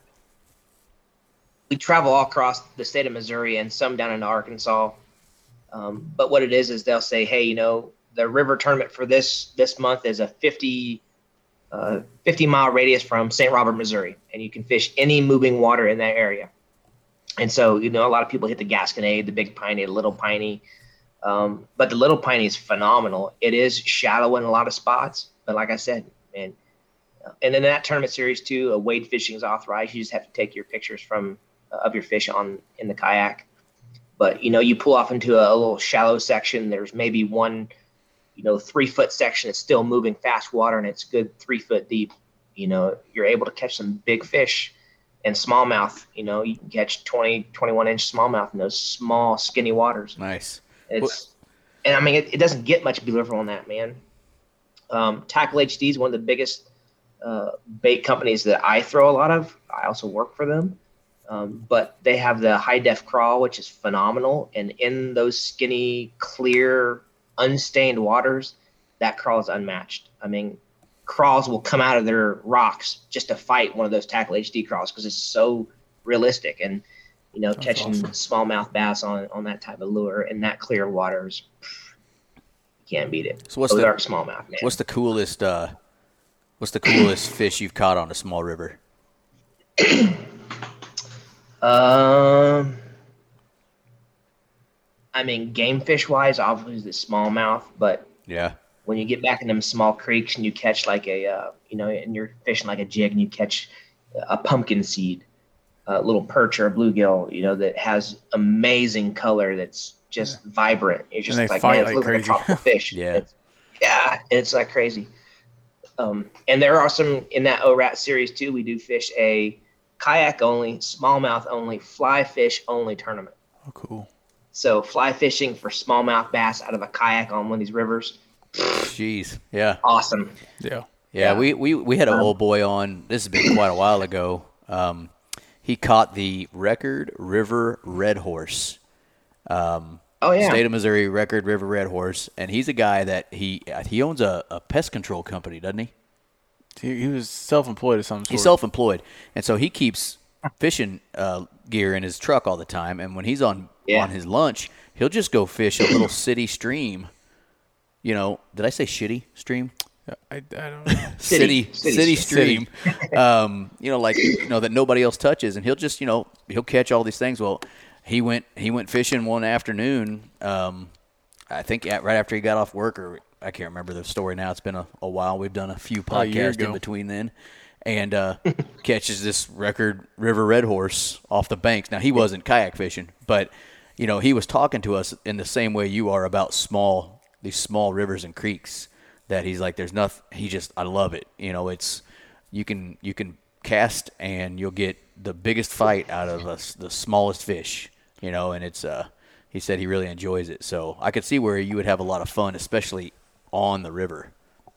we travel all across the state of Missouri and some down into Arkansas. Um, but what it is is they'll say, hey, you know, the river tournament for this this month is a fifty uh, fifty mile radius from Saint Robert, Missouri, and you can fish any moving water in that area. And so, you know, a lot of people hit the Gasconade, the Big Piney, the Little Piney. Um, but the Little Piney is phenomenal. It is shallow in a lot of spots. But like I said, man, and in that tournament series too, uh, wade fishing is authorized. You just have to take your pictures from uh, of your fish on in the kayak. But, you know, you pull off into a, a little shallow section. There's maybe one, you know, three foot section that's still moving fast water, and it's good three foot deep. You know, you're able to catch some big fish. And smallmouth, you know, you can catch twenty, twenty-one inch smallmouth in those small, skinny waters. Nice. It's, What- and I mean, it, it doesn't get much beautiful on that, man. Um, Tackle H D is one of the biggest uh, bait companies that I throw a lot of. I also work for them. Um, but they have the high def crawl, which is phenomenal. And in those skinny, clear, unstained waters, that crawl is unmatched. I mean, crawls will come out of their rocks just to fight one of those Tackle H D crawls because it's so realistic. And, you know, That's catching awesome. smallmouth bass on, on that type of lure in that clear waters, you can't beat it. So what's Those the- are smallmouth, man. What's the coolest? Uh, what's the coolest fish you've caught on a small river? Um, I mean, game fish wise, obviously the smallmouth, but Yeah. when you get back in them small creeks and you catch like a, uh, you know, and you're fishing like a jig and you catch a pumpkin seed, a little perch or a bluegill, you know, that has amazing color that's just vibrant. It's just And they like, fight man, like it's looking like a crazy. tropical fish. Yeah. It's, yeah, it's like crazy. Um, and there are some in that O RAT series too. We do fish a kayak only, smallmouth only, fly fish only tournament. Oh, cool. So fly fishing for smallmouth bass out of a kayak on one of these rivers, Jeez. Yeah. awesome. Yeah. Yeah, Yeah. we, we, we had an Um, old boy on. This has been quite a while ago. Um, he caught the record river red horse. Um, Oh yeah, State of Missouri record river red horse, and he's a guy that he he owns a, a pest control company, doesn't he? He, he was self-employed of some sort. He's self-employed, and so he keeps fishing uh, gear in his truck all the time. And when he's on Yeah. on his lunch, he'll just go fish a little city stream. You know, did I say shitty stream? I, I don't know. City City. city, City. stream. um, you know, like you know that nobody else touches, and he'll just you know he'll catch all these things. Well, he went he went fishing one afternoon. Um, I think at, right after he got off work, or I can't remember the story now. It's been a, a while. We've done a few A year podcasts in ago. between then, and uh, catches this record river red horse off the banks. Now he wasn't kayak fishing, but you know he was talking to us in the same way you are about small these small rivers and creeks. That he's like, there's nothing. He just, I love it. You know, it's you can you can cast and you'll get the biggest fight out of us, the smallest fish. You know, and it's uh, he said he really enjoys it. So I could see where you would have a lot of fun, especially on the river.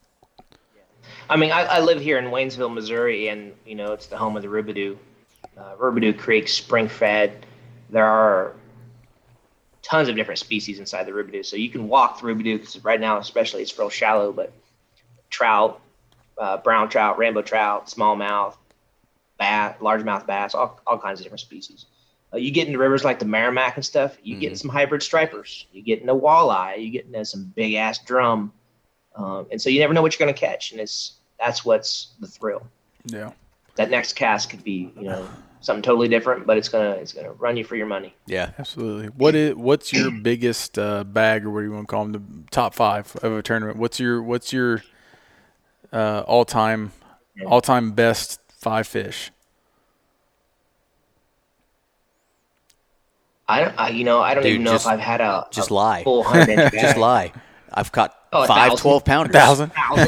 I mean, I, I live here in Waynesville, Missouri, and you know it's the home of the Rubidoo, uh, Rubidoo Creek, spring fed. There are tons of different species inside the Rubidoo, so you can walk the Rubidoo because right now, especially, it's real shallow. But trout, uh, brown trout, rainbow trout, smallmouth, bass, largemouth bass, all all kinds of different species. Uh, you get into rivers like the Merrimack and stuff, you get Mhm. some hybrid stripers. You get into walleye. You get into some big ass drum. Um, and so you never know what you're going to catch, and it's that's what's the thrill. Yeah. That next cast could be, you know, something totally different, but it's gonna it's gonna run you for your money. Yeah. Absolutely. What is what's your biggest uh, bag, or what do you want to call them, the top five of a tournament? What's your what's your uh, all time all time best five fish? I don't, I, you know, I don't Dude, even know just- if I've had a just a lie. full hundred inch bag. Just lie. I've caught Oh, a five thousand? twelve pounders. Thousand.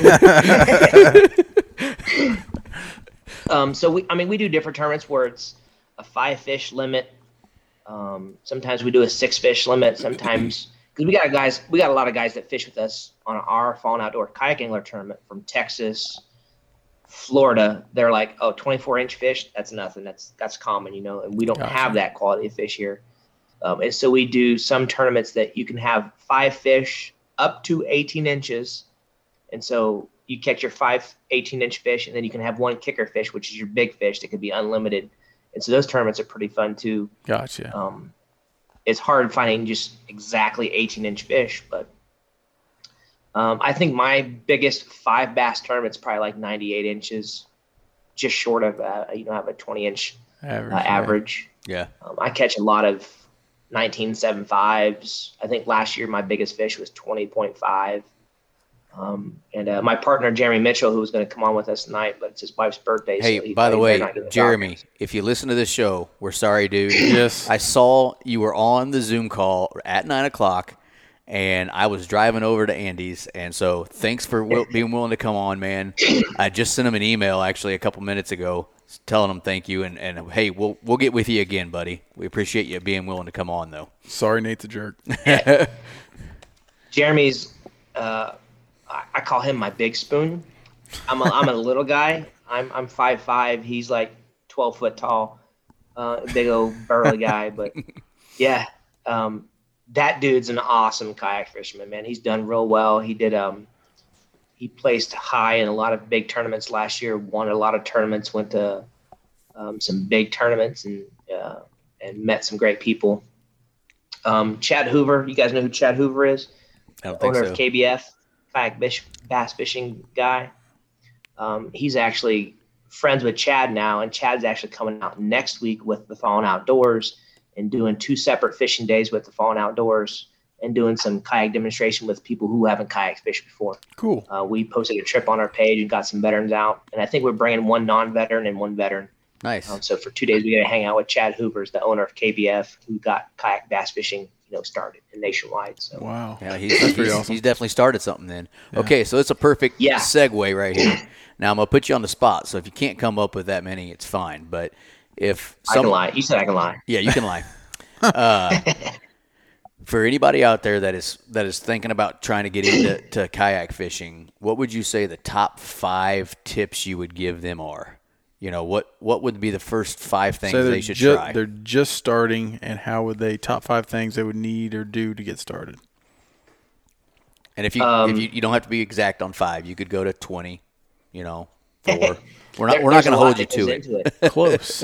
Thousand. um, so we, I mean, we do different tournaments where it's a five fish limit. Um, sometimes we do a six fish limit. Sometimes because we got guys, we got a lot of guys that fish with us on our Fallen Outdoor Kayak Angler tournament from Texas, Florida. They're like, oh, twenty-four inch fish, that's nothing. That's that's common, you know, and we don't Gotcha. have that quality of fish here. Um, and so we do some tournaments that you can have five fish up to eighteen inches. And so you catch your five eighteen inch fish, and then you can have one kicker fish, which is your big fish that could be unlimited. And so those tournaments are pretty fun too. Gotcha. Um, it's hard finding just exactly eighteen inch fish, but Um, I think my biggest five bass tournament's probably like ninety-eight inches, just short of, uh, you know, I have a twenty inch Average. uh, average. Yeah. Um, I catch a lot of nineteen seventy-fives. I think last year my biggest fish was twenty point five. Um, and uh, my partner, Jeremy Mitchell, who was going to come on with us tonight, but it's his wife's birthday. Hey, so he, by the he way, better not get the Jeremy, podcast. if you listen to this show, we're sorry, dude. Yes. I saw you were on the Zoom call at nine o'clock, and I was driving over to Andy's, and so thanks for will, being willing to come on, man. I just sent him an email actually a couple minutes ago telling him thank you, and, and hey, we'll we'll get with you again, buddy. We appreciate you being willing to come on, though. Sorry, Nate's a jerk. Jeremy's, uh, I, I call him my big spoon. I'm a, I'm a little guy. I'm I'm five five. He's like twelve foot tall, uh, big old burly guy. But yeah, um, that dude's an awesome kayak fisherman, man. He's done real well. He did um, he placed high in a lot of big tournaments last year. Won a lot of tournaments. Went to um, some big tournaments and uh, and met some great people. Um, Chad Hoover, you guys know who Chad Hoover is? I don't think Owner so. of K B F, kayak bass fishing guy. Um, he's actually friends with Chad now, and Chad's actually coming out next week with the Fallen Outdoors and doing two separate fishing days with the Fallen Outdoors and doing some kayak demonstration with people who haven't kayak fished before. Cool. Uh, we posted a trip on our page and got some veterans out, and I think we're bringing one non-veteran and one veteran. Nice. Um, so for two days, we got to hang out with Chad Hoover, the owner of K B F, who got kayak bass fishing, you know, started and nationwide. So Wow. Yeah, he's, That's pretty he's, awesome. he's definitely started something then. Okay, so it's a perfect Yeah. segue right here. Now, I'm going to put you on the spot, so if you can't come up with that many, it's fine. But if I some, can lie. He said I can lie. Yeah, you can lie. uh, for anybody out there that is that is thinking about trying to get into to kayak fishing, what would you say the top five tips you would give them are? You know, what, what would be the first five things So they're they should ju- try? They're just starting, and how would they top five things they would need or do to get started? And if you Um, if you, you don't have to be exact on five, you could go to twenty. You know, four. We're not There- we're not there's a going to lot hold you that goes to it. into it. Close.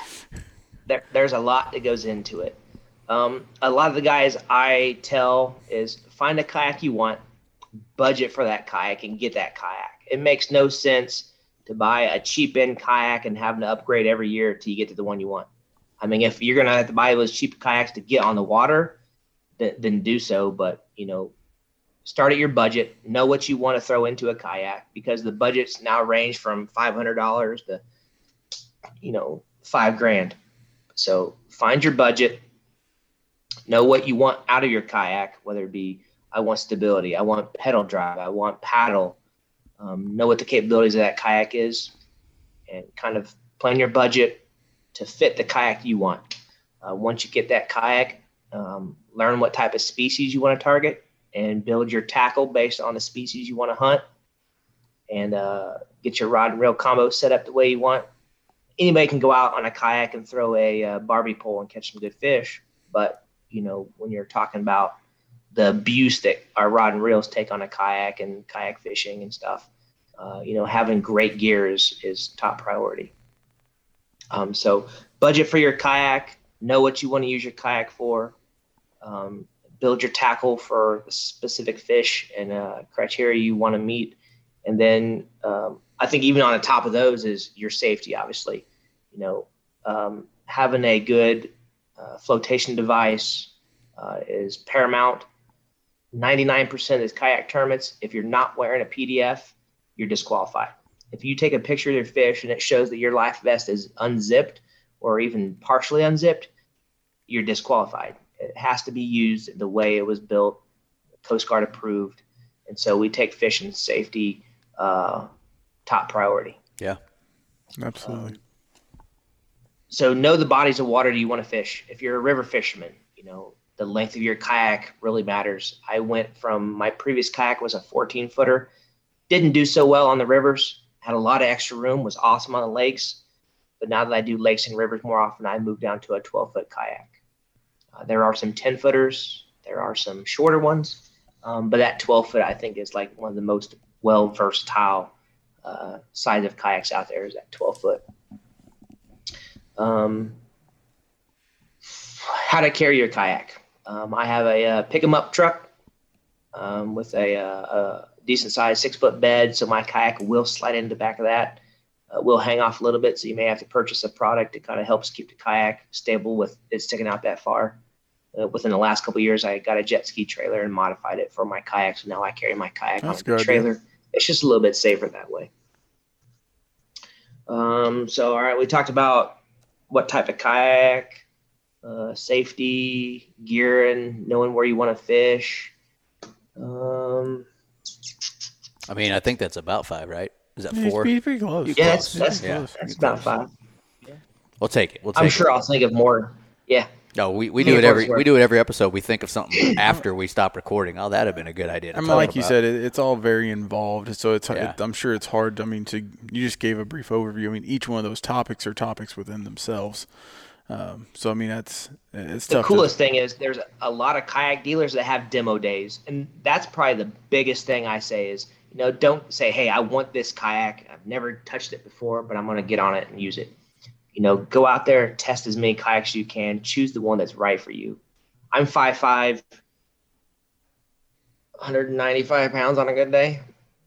there, there's a lot that goes into it. Um, a lot of the guys I tell is find a kayak you want, budget for that kayak, and get that kayak. It makes no sense to buy a cheap end kayak and having to upgrade every year till you get to the one you want. I mean, if you're gonna have to buy those cheap kayaks to get on the water, then, then do so. But you know, start at your budget. Know what you want to throw into a kayak, because the budgets now range from five hundred dollars to, you know, five grand. So find your budget. Know what you want out of your kayak, whether it be I want stability, I want pedal drive, I want paddle. Um, know what the capabilities of that kayak is, and kind of plan your budget to fit the kayak you want. Uh, once you get that kayak, um, learn what type of species you want to target, and build your tackle based on the species you want to hunt, and uh, get your rod and reel combo set up the way you want. Anybody can go out on a kayak and throw a uh, Barbie pole and catch some good fish, but you know, when you're talking about the abuse that our rod and reels take on a kayak and kayak fishing and stuff, uh, you know, having great gear is, is top priority. Um, so budget for your kayak, know what you want to use your kayak for, um, build your tackle for the specific fish and uh, criteria you want to meet. And then um, I think even on the top of those is your safety, obviously. You know, um, having a good uh, flotation device uh, is paramount. ninety-nine percent of these kayak tournaments, if you're not wearing a P D F, you're disqualified. If you take a picture of your fish and it shows that your life vest is unzipped or even partially unzipped, you're disqualified. It has to be used the way it was built, Coast Guard approved. And so we take fishing safety uh, top priority. Yeah. Absolutely. Um, so know the bodies of water you want to fish. If you're a river fisherman, you know, the length of your kayak really matters. I went from, my previous kayak was a fourteen footer, didn't do so well on the rivers, had a lot of extra room, was awesome on the lakes. But now that I do lakes and rivers more often, I moved down to a twelve foot kayak. Uh, there are some ten footers. There are some shorter ones. Um, but that twelve foot, I think, is like one of the most well versatile uh, size of kayaks out there, is that twelve foot. Um, how to carry your kayak. Um, I have a uh, pick 'em up truck. um, with a, uh, a decent sized six foot bed. So my kayak will slide into the back of that. Uh, will hang off a little bit. So you may have to purchase a product that kind of helps keep the kayak stable with it sticking out that far. Uh, within the last couple of years, I got a jet ski trailer and modified it for my kayak. So now I carry my kayak That's on good, the trailer. yeah. It's just a little bit safer that way. Um, so, all right, we talked about what type of kayak, uh, safety, gear, and knowing where you want to fish. Um, I mean, I think that's about five, right? Is that Yeah, four? Pretty, pretty close. yeah, that's, that's, Yeah. that's about five. We'll take it. We'll take I'm it. sure I'll think of more. Yeah. No, we, we Yeah, do it for every sure. we do it every episode. We think of something after we stop recording. Oh, that'd have been a good idea. To I mean, talk like you about. said, it, it's all very involved. So it's, Yeah. it, I'm sure it's hard. I mean, to you just gave a brief overview. I mean, each one of those topics are topics within themselves. Um, so I mean, that's it's The tough. coolest thing is there's a lot of kayak dealers that have demo days. And that's probably the biggest thing I say is, you know, don't say, hey, I want this kayak. I've never touched it before, but I'm going to get on it and use it. You know, go out there, test as many kayaks as you can, choose the one that's right for you. I'm five five, one hundred ninety-five pounds on a good day.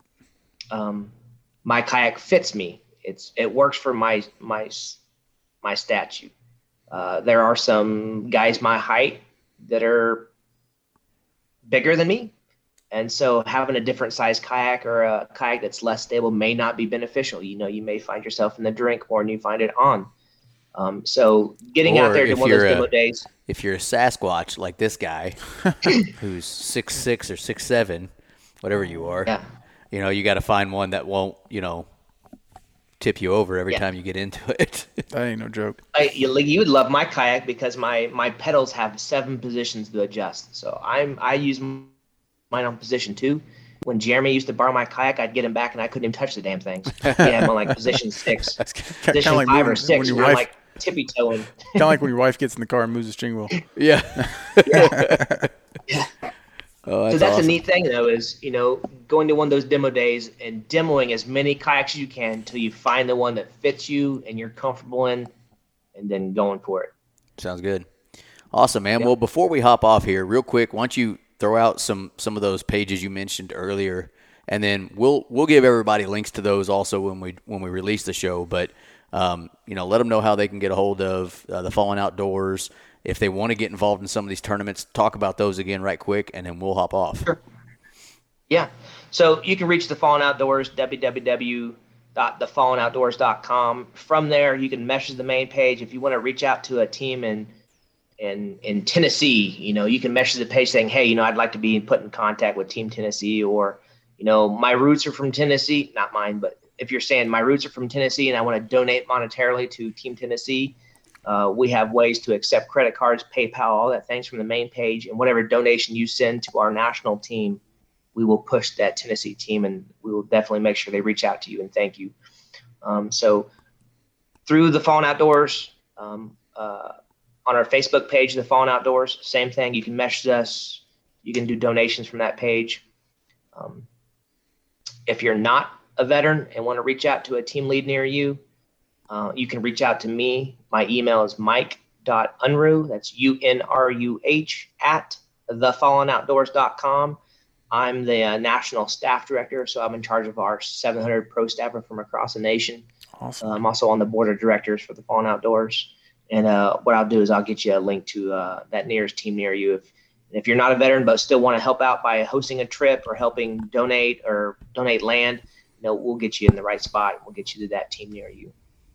Um, my kayak fits me. It's it works for my my my statute. Uh, there are some guys my height that are bigger than me, and so having a different size kayak or a kayak that's less stable may not be beneficial. You know, you may find yourself in the drink more than you find it on. Um, so getting Or out there to if one of those you're a- demo days. If you're a Sasquatch like this guy, who's six six or six seven, whatever you are, Yeah. you know, you got to find one that won't, you know, tip you over every Yeah. time you get into it. That ain't no joke. I, you, you would love my kayak because my, my pedals have seven positions to adjust. So I'm I use mine on position two. When Jeremy used to borrow my kayak, I'd get him back and I couldn't even touch the damn things. He had him on like position six, Kind position of like five when, or six. when your And I'm wife, like tippy toeing. kind of like when your wife gets in the car and moves the steering wheel. yeah. Yeah. Oh, that's So that's awesome. a neat thing though, is you know going to one of those demo days and demoing as many kayaks as you can until you find the one that fits you and you're comfortable in, and then going for it. Sounds good. Awesome, man. Well, before we hop off here, real quick, why don't you throw out some some of those pages you mentioned earlier, and then we'll we'll give everybody links to those also when we when we release the show. But um, you know, let them know how they can get a hold of uh, the Fallen Outdoors. If they want to get involved in some of these tournaments, talk about those again right quick, and then we'll hop off. Sure. Yeah. So you can reach the Fallen Outdoors, w w w dot the fallen outdoors dot com. From there, you can message the main page. If you want to reach out to a team in in in Tennessee, you know, you can message the page saying, hey, you know, I'd like to be put in contact with Team Tennessee, or, you know, my roots are from Tennessee, not mine, but if you're saying my roots are from Tennessee and I want to donate monetarily to Team Tennessee, uh, we have ways to accept credit cards, PayPal, all that things from the main page, and whatever donation you send to our national team, we will push that Tennessee team, and we will definitely make sure they reach out to you and thank you. Um, so through the Fallen Outdoors, um, uh, on our Facebook page, the Fallen Outdoors, same thing. You can message us. You can do donations from that page. Um, if you're not a veteran and want to reach out to a team lead near you, uh, you can reach out to me. My email is mike dot unruh. That's U N R U H at the fallen outdoors dot com. I'm the uh, national staff director, so I'm in charge of our seven hundred pro staffer from across the nation. Awesome. Uh, I'm also on the board of directors for the Fallen Outdoors. And uh, what I'll do is I'll get you a link to uh, that nearest team near you. If if you're not a veteran but still want to help out by hosting a trip or helping donate or donate land, you know, we'll get you in the right spot. We'll get you to that team near you.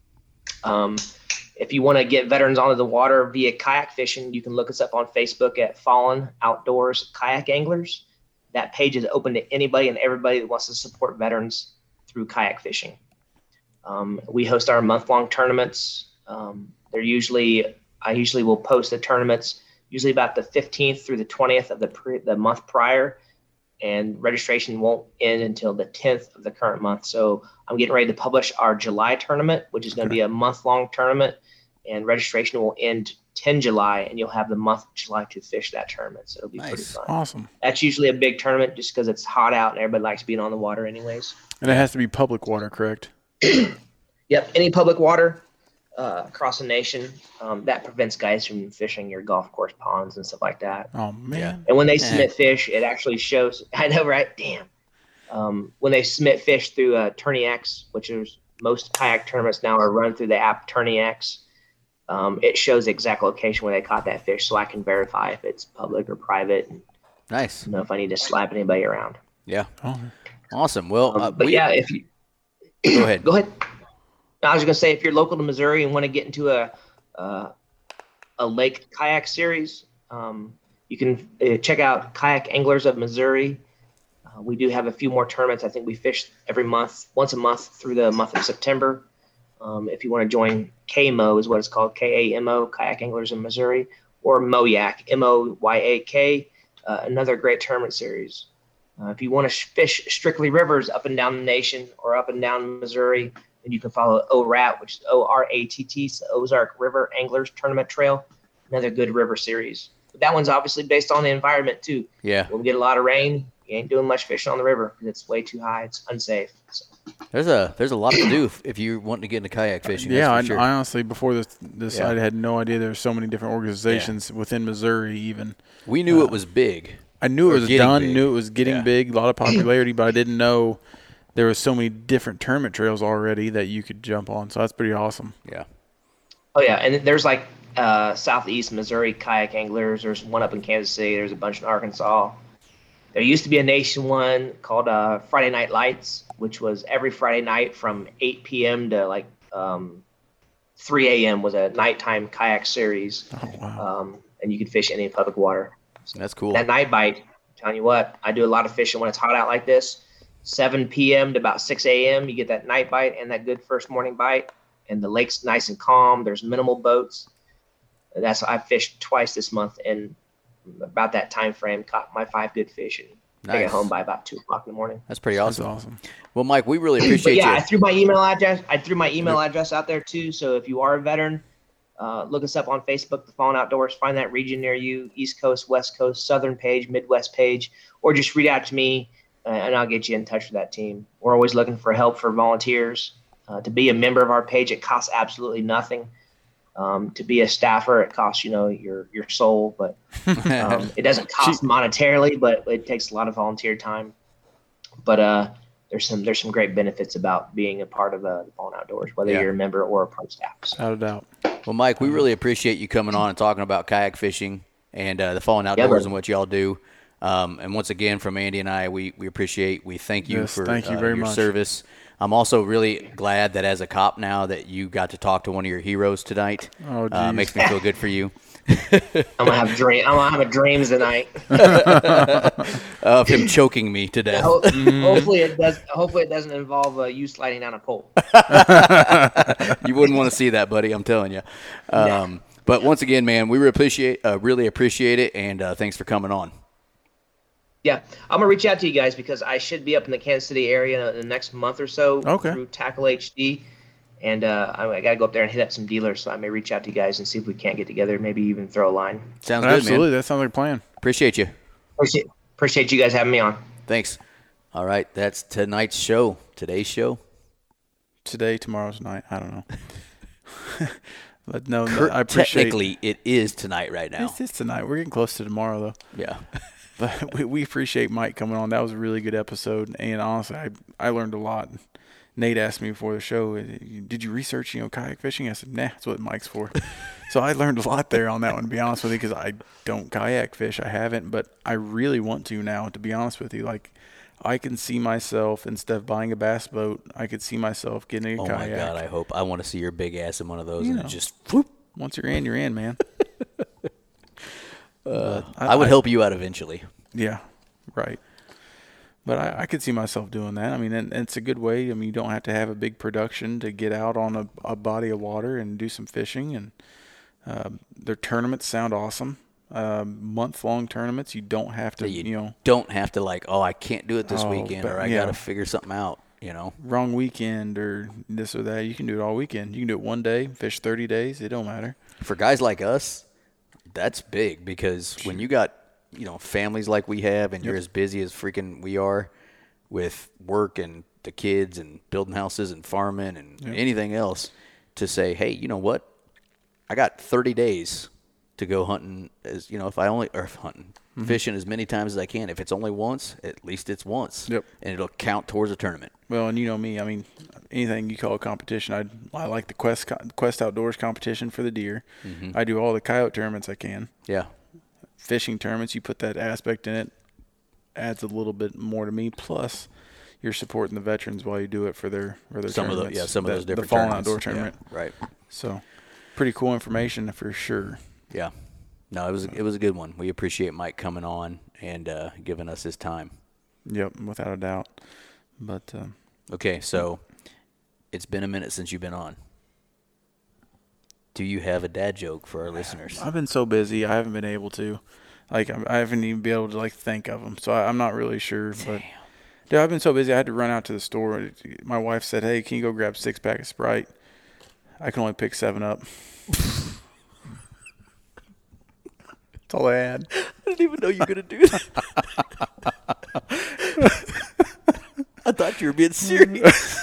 Um, if you want to get veterans onto the water via kayak fishing, you can look us up on Facebook at Fallen Outdoors Kayak Anglers. That page is open to anybody and everybody that wants to support veterans through kayak fishing. Um, we host our month-long tournaments. Um, they're usually, I usually will post the tournaments usually about the fifteenth through the twentieth of the pre, the month prior, and registration won't end until the tenth of the current month. So I'm getting ready to publish our July tournament, which is going to be a month-long tournament, and registration will end ten July, and you'll have the month of July to fish that tournament. So it'll be pretty Nice. fun. Awesome. That's usually a big tournament just because it's hot out and everybody likes being on the water anyways. And it has to be public water, correct? Yep, any public water. uh, across the nation. Um, that prevents guys from fishing your golf course ponds and stuff like that. Oh man! And when they submit fish, it actually shows. I know, right? Damn. Um, when they submit fish through uh, TourneyX, which is most kayak tournaments now are run through the app TourneyX, um, it shows the exact location where they caught that fish, so I can verify if it's public or private. And, Nice. you know, if I need to slap anybody around. Yeah. Oh. Awesome. Well, Um, uh, but we, yeah, if you go ahead. go ahead. I was going to say, if you're local to Missouri and want to get into a uh, a lake kayak series, um, you can uh, check out Kayak Anglers of Missouri. Uh, we do have a few more tournaments. I think we fish every month, once a month through the month of September. Um, if you want to join K M O is what it's called, K A M O, Kayak Anglers of Missouri, or MOYAK, M O Y A K, uh, another great tournament series. Uh, if you want to sh- fish strictly rivers up and down the nation or up and down Missouri, then you can follow O R A T, which is O R A T T, so Ozark River Anglers Tournament Trail, another good river series. But that one's obviously based on the environment too. Yeah. When we get a lot of rain, you ain't doing much fishing on the river because it's way too high. It's unsafe. So. There's a there's a lot to do if, if you're wanting to get into kayak fishing. Yeah, I, that's for sure. I honestly before this this Yeah. I had no idea there were so many different organizations within Missouri. Even we knew uh, it was big. I knew Or it was getting done, big. knew it was getting Yeah. big, a lot of popularity, but I didn't know there was so many different tournament trails already that you could jump on. So that's pretty awesome. Yeah. Oh yeah, and there's like uh, Southeast Missouri kayak anglers. There's one up in Kansas City. There's a bunch in Arkansas. There used to be a nation one called uh, Friday Night Lights, which was every Friday night from eight p.m. to like um, three a.m. was a nighttime kayak series, Oh wow! um, and you could fish any public water. That's cool. That night bite, I'm telling you what, I do a lot of fishing when it's hot out like this. seven p.m. to about six a.m. you get that night bite and that good first morning bite, and the lake's nice and calm. There's minimal boats. That's I fished twice this month, and about that time frame, caught my five good fish and Nice. take it home by about two o'clock in the morning. That's pretty That's awesome. awesome. Well, Mike, we really But appreciate yeah, I you. threw my email address. I threw my email address out there too. So if you are a veteran, uh, look us up on Facebook, The Fallen Outdoors. Find that region near you: East Coast, West Coast, Southern page, Midwest page, or just reach out to me, uh, and I'll get you in touch with that team. We're always looking for help for volunteers. Uh, to be a member of our page, it costs absolutely nothing. Um, to be a staffer, it costs you know your your soul, but um, it doesn't cost monetarily, but it takes a lot of volunteer time. But uh, there's some there's some great benefits about being a part of uh, the Fallen Outdoors, whether Yeah. you're a member or a part of staff. So, Without a doubt. Well, Mike, we really appreciate you coming on and talking about kayak fishing and uh, the Fallen Yeah, Outdoors brother. and what y'all do. Um, and once again, from Andy and I, we, we appreciate, we thank you Yes, for thank you uh, very your much. service. I'm also really glad that as a cop now that you got to talk to one of your heroes tonight. Oh, uh, geez. makes me feel good for you. I'm gonna have dream. I'm gonna have a dreams tonight. Of him choking me to death. Ho- Hopefully it does. Hopefully it doesn't involve uh, you sliding down a pole. You wouldn't want to see that, buddy. I'm telling you. Um, But once again, man, we really appreciate, uh, really appreciate it, and uh, thanks for coming on. Yeah, I'm gonna reach out to you guys because I should be up in the Kansas City area in the next month or so Okay. through Tackle H D, and uh, I, I gotta go up there and hit up some dealers. So I may reach out to you guys and see if we can't get together. Maybe even throw a line. Sounds good, Absolutely, man. that sounds like a plan. Appreciate you. Appreciate appreciate you guys having me on. Thanks. All right, that's tonight's show. Today's show. Today, tomorrow's night. I don't know. But no, Cur- I appreciate. Technically, it is tonight right now. It's, it's tonight. We're getting close to tomorrow, though. Yeah. But we, we appreciate Mike coming on. That was a really good episode, and honestly, I I learned a lot. Nate asked me before the show, "Did you research, you know, kayak fishing?" I said, "Nah, that's what Mike's for." So I learned a lot there on that one, to be honest with you, because I don't kayak fish. I haven't, but I really want to now. To be honest with you, like I can see myself instead of buying a bass boat, I could see myself getting a Oh kayak. my God! I hope I want to see your big ass in one of those, You and know. it just. Whoop. Once you're in, you're in, man. Uh, But I, would help you out eventually. Yeah, right. But I, I could see myself doing that. I mean, and, and it's a good way. I mean, you don't have to have a big production to get out on a, a body of water and do some fishing. And um, their tournaments sound awesome. Um, month-long tournaments. You don't have to, You, you know, don't have to like, oh, I can't do it this Oh, weekend, but- or I yeah. got to figure something out. You know. wrong weekend or this or that. You can do it all weekend. You can do it one day, fish thirty days. It don't matter. For guys like us, that's big because when you got, you know, families like we have and you're as busy as freaking we are with work and the kids and building houses and farming and anything else, to say, hey, you know what? I got thirty days to go hunting. As you know, if I only or hunting, mm-hmm. fishing as many times as I can. If it's only once, at least it's once. Yep. And it'll count towards a tournament. Well, and you know me. I mean, anything you call a competition, I I like the Quest Quest Outdoors competition for the deer. Mm-hmm. I do all the coyote tournaments I can. Yeah. Fishing tournaments, you put that aspect in it, adds a little bit more to me. Plus, you're supporting the veterans while you do it for their for their some tournaments. of the, yeah, some the, of those different the Fallen tournaments. Outdoor tournament. Yeah, right. So, pretty cool information for sure. Yeah. No, it was it was a good one. We appreciate Mike coming on and uh, giving us his time. Yep, without a doubt. But um, okay, so it's been a minute since you've been on. Do you have a dad joke for our listeners? I've been so busy, I haven't been able to. Like, I haven't even been able to, like, think of them. So I, I'm not really sure. Damn. But, dude, I've been so busy, I had to run out to the store. My wife said, hey, can you go grab a six-pack of Sprite? I can only pick seven up. That's all I had. I didn't even know you were going to do that. I thought you were being serious.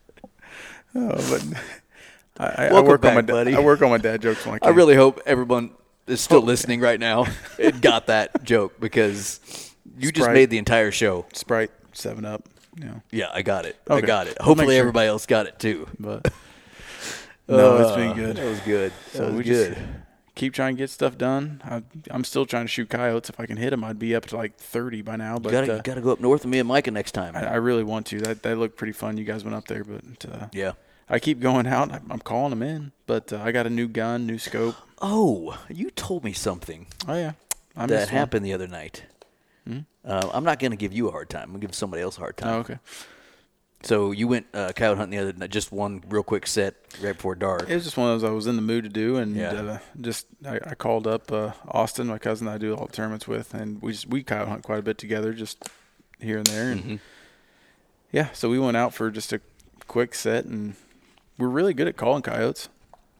Oh, but I, I, Welcome I work back, on my buddy. I work on my dad jokes when I can. I really hope everyone is still listening right now and got that joke because you just Sprite. made the entire show. Sprite, seven up. You know. Yeah, I got it. Okay. I got it. I'll Hopefully make sure. everybody else got it too. But no, it's been good. That was good. That So was we good. just keep trying to get stuff done. I, I'm still trying to shoot coyotes. If I can hit them, I'd be up to like thirty by now. But You gotta, uh, you gotta go up north with me and Micah next time. I, I really want to. That that looked pretty fun. You guys went up there, but uh, yeah. I keep going out. I, I'm calling them in, but uh, I got a new gun, new scope. Oh, you told me something Oh yeah, I that missed one. happened the other night. Hmm? Uh, I'm not gonna give you a hard time. I'm gonna give somebody else a hard time. Oh, okay. So you went uh, coyote hunting the other night, just one real quick set right before dark. It was just one of those I was in the mood to do, and Yeah. uh, just I, I called up uh, Austin, my cousin that I do all the tournaments with, and we just we coyote hunt quite a bit together, just here and there. And Mm-hmm. yeah, so we went out for just a quick set, and we're really good at calling coyotes.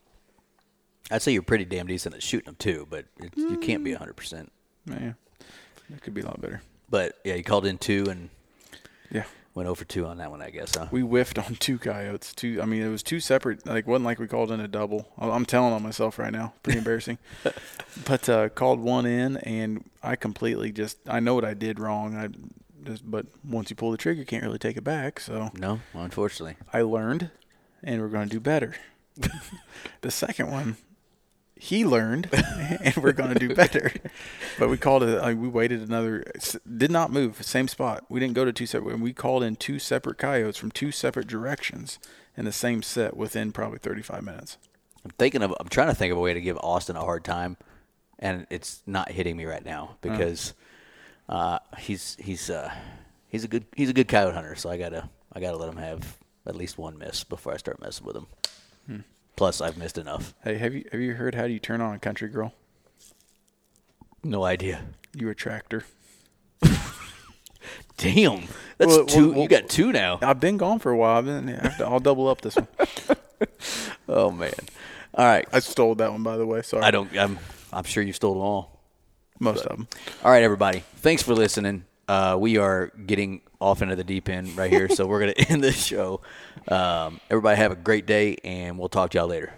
I'd say you're pretty damn decent at shooting them too, but it, you can't be one hundred percent. Yeah, that could be a lot better. But yeah, you called in two and Yeah. went over two on that one, I guess, huh? We whiffed on two coyotes. Two, I mean, it was two separate. Like, wasn't like we called in a double. I'm telling on myself right now. Pretty embarrassing. But uh, called one in, and I completely just. I know what I did wrong. I just, but once you pull the trigger, you can't really take it back. So No, well, unfortunately. I learned, and we're going to do better. The second one, he learned, and we're going to do better. But we called it. Like, we waited another. Did not move. Same spot. We didn't go to two separate. We called in two separate coyotes from two separate directions in the same set within probably thirty-five minutes. I'm thinking of. I'm trying to think of a way to give Austin a hard time, and it's not hitting me right now because uh, he's he's uh, he's a good he's a good coyote hunter. So I gotta I gotta let him have at least one miss before I start messing with him. Hmm. Plus, I've missed enough. Hey, have you have you heard how do you turn on a country girl? No idea. You attract her. Damn, that's Well, two. well, well, you got two now. I've been gone for a while. I've been, I have to, I'll double up this one. Oh man. All right. I stole that one, by the way. Sorry. I don't. I'm. I'm sure you stole them all. Most of them. All right, everybody. Thanks for listening. Uh, we are getting off into the deep end right here, so we're gonna end the show. Um, everybody have a great day, and we'll talk to y'all later.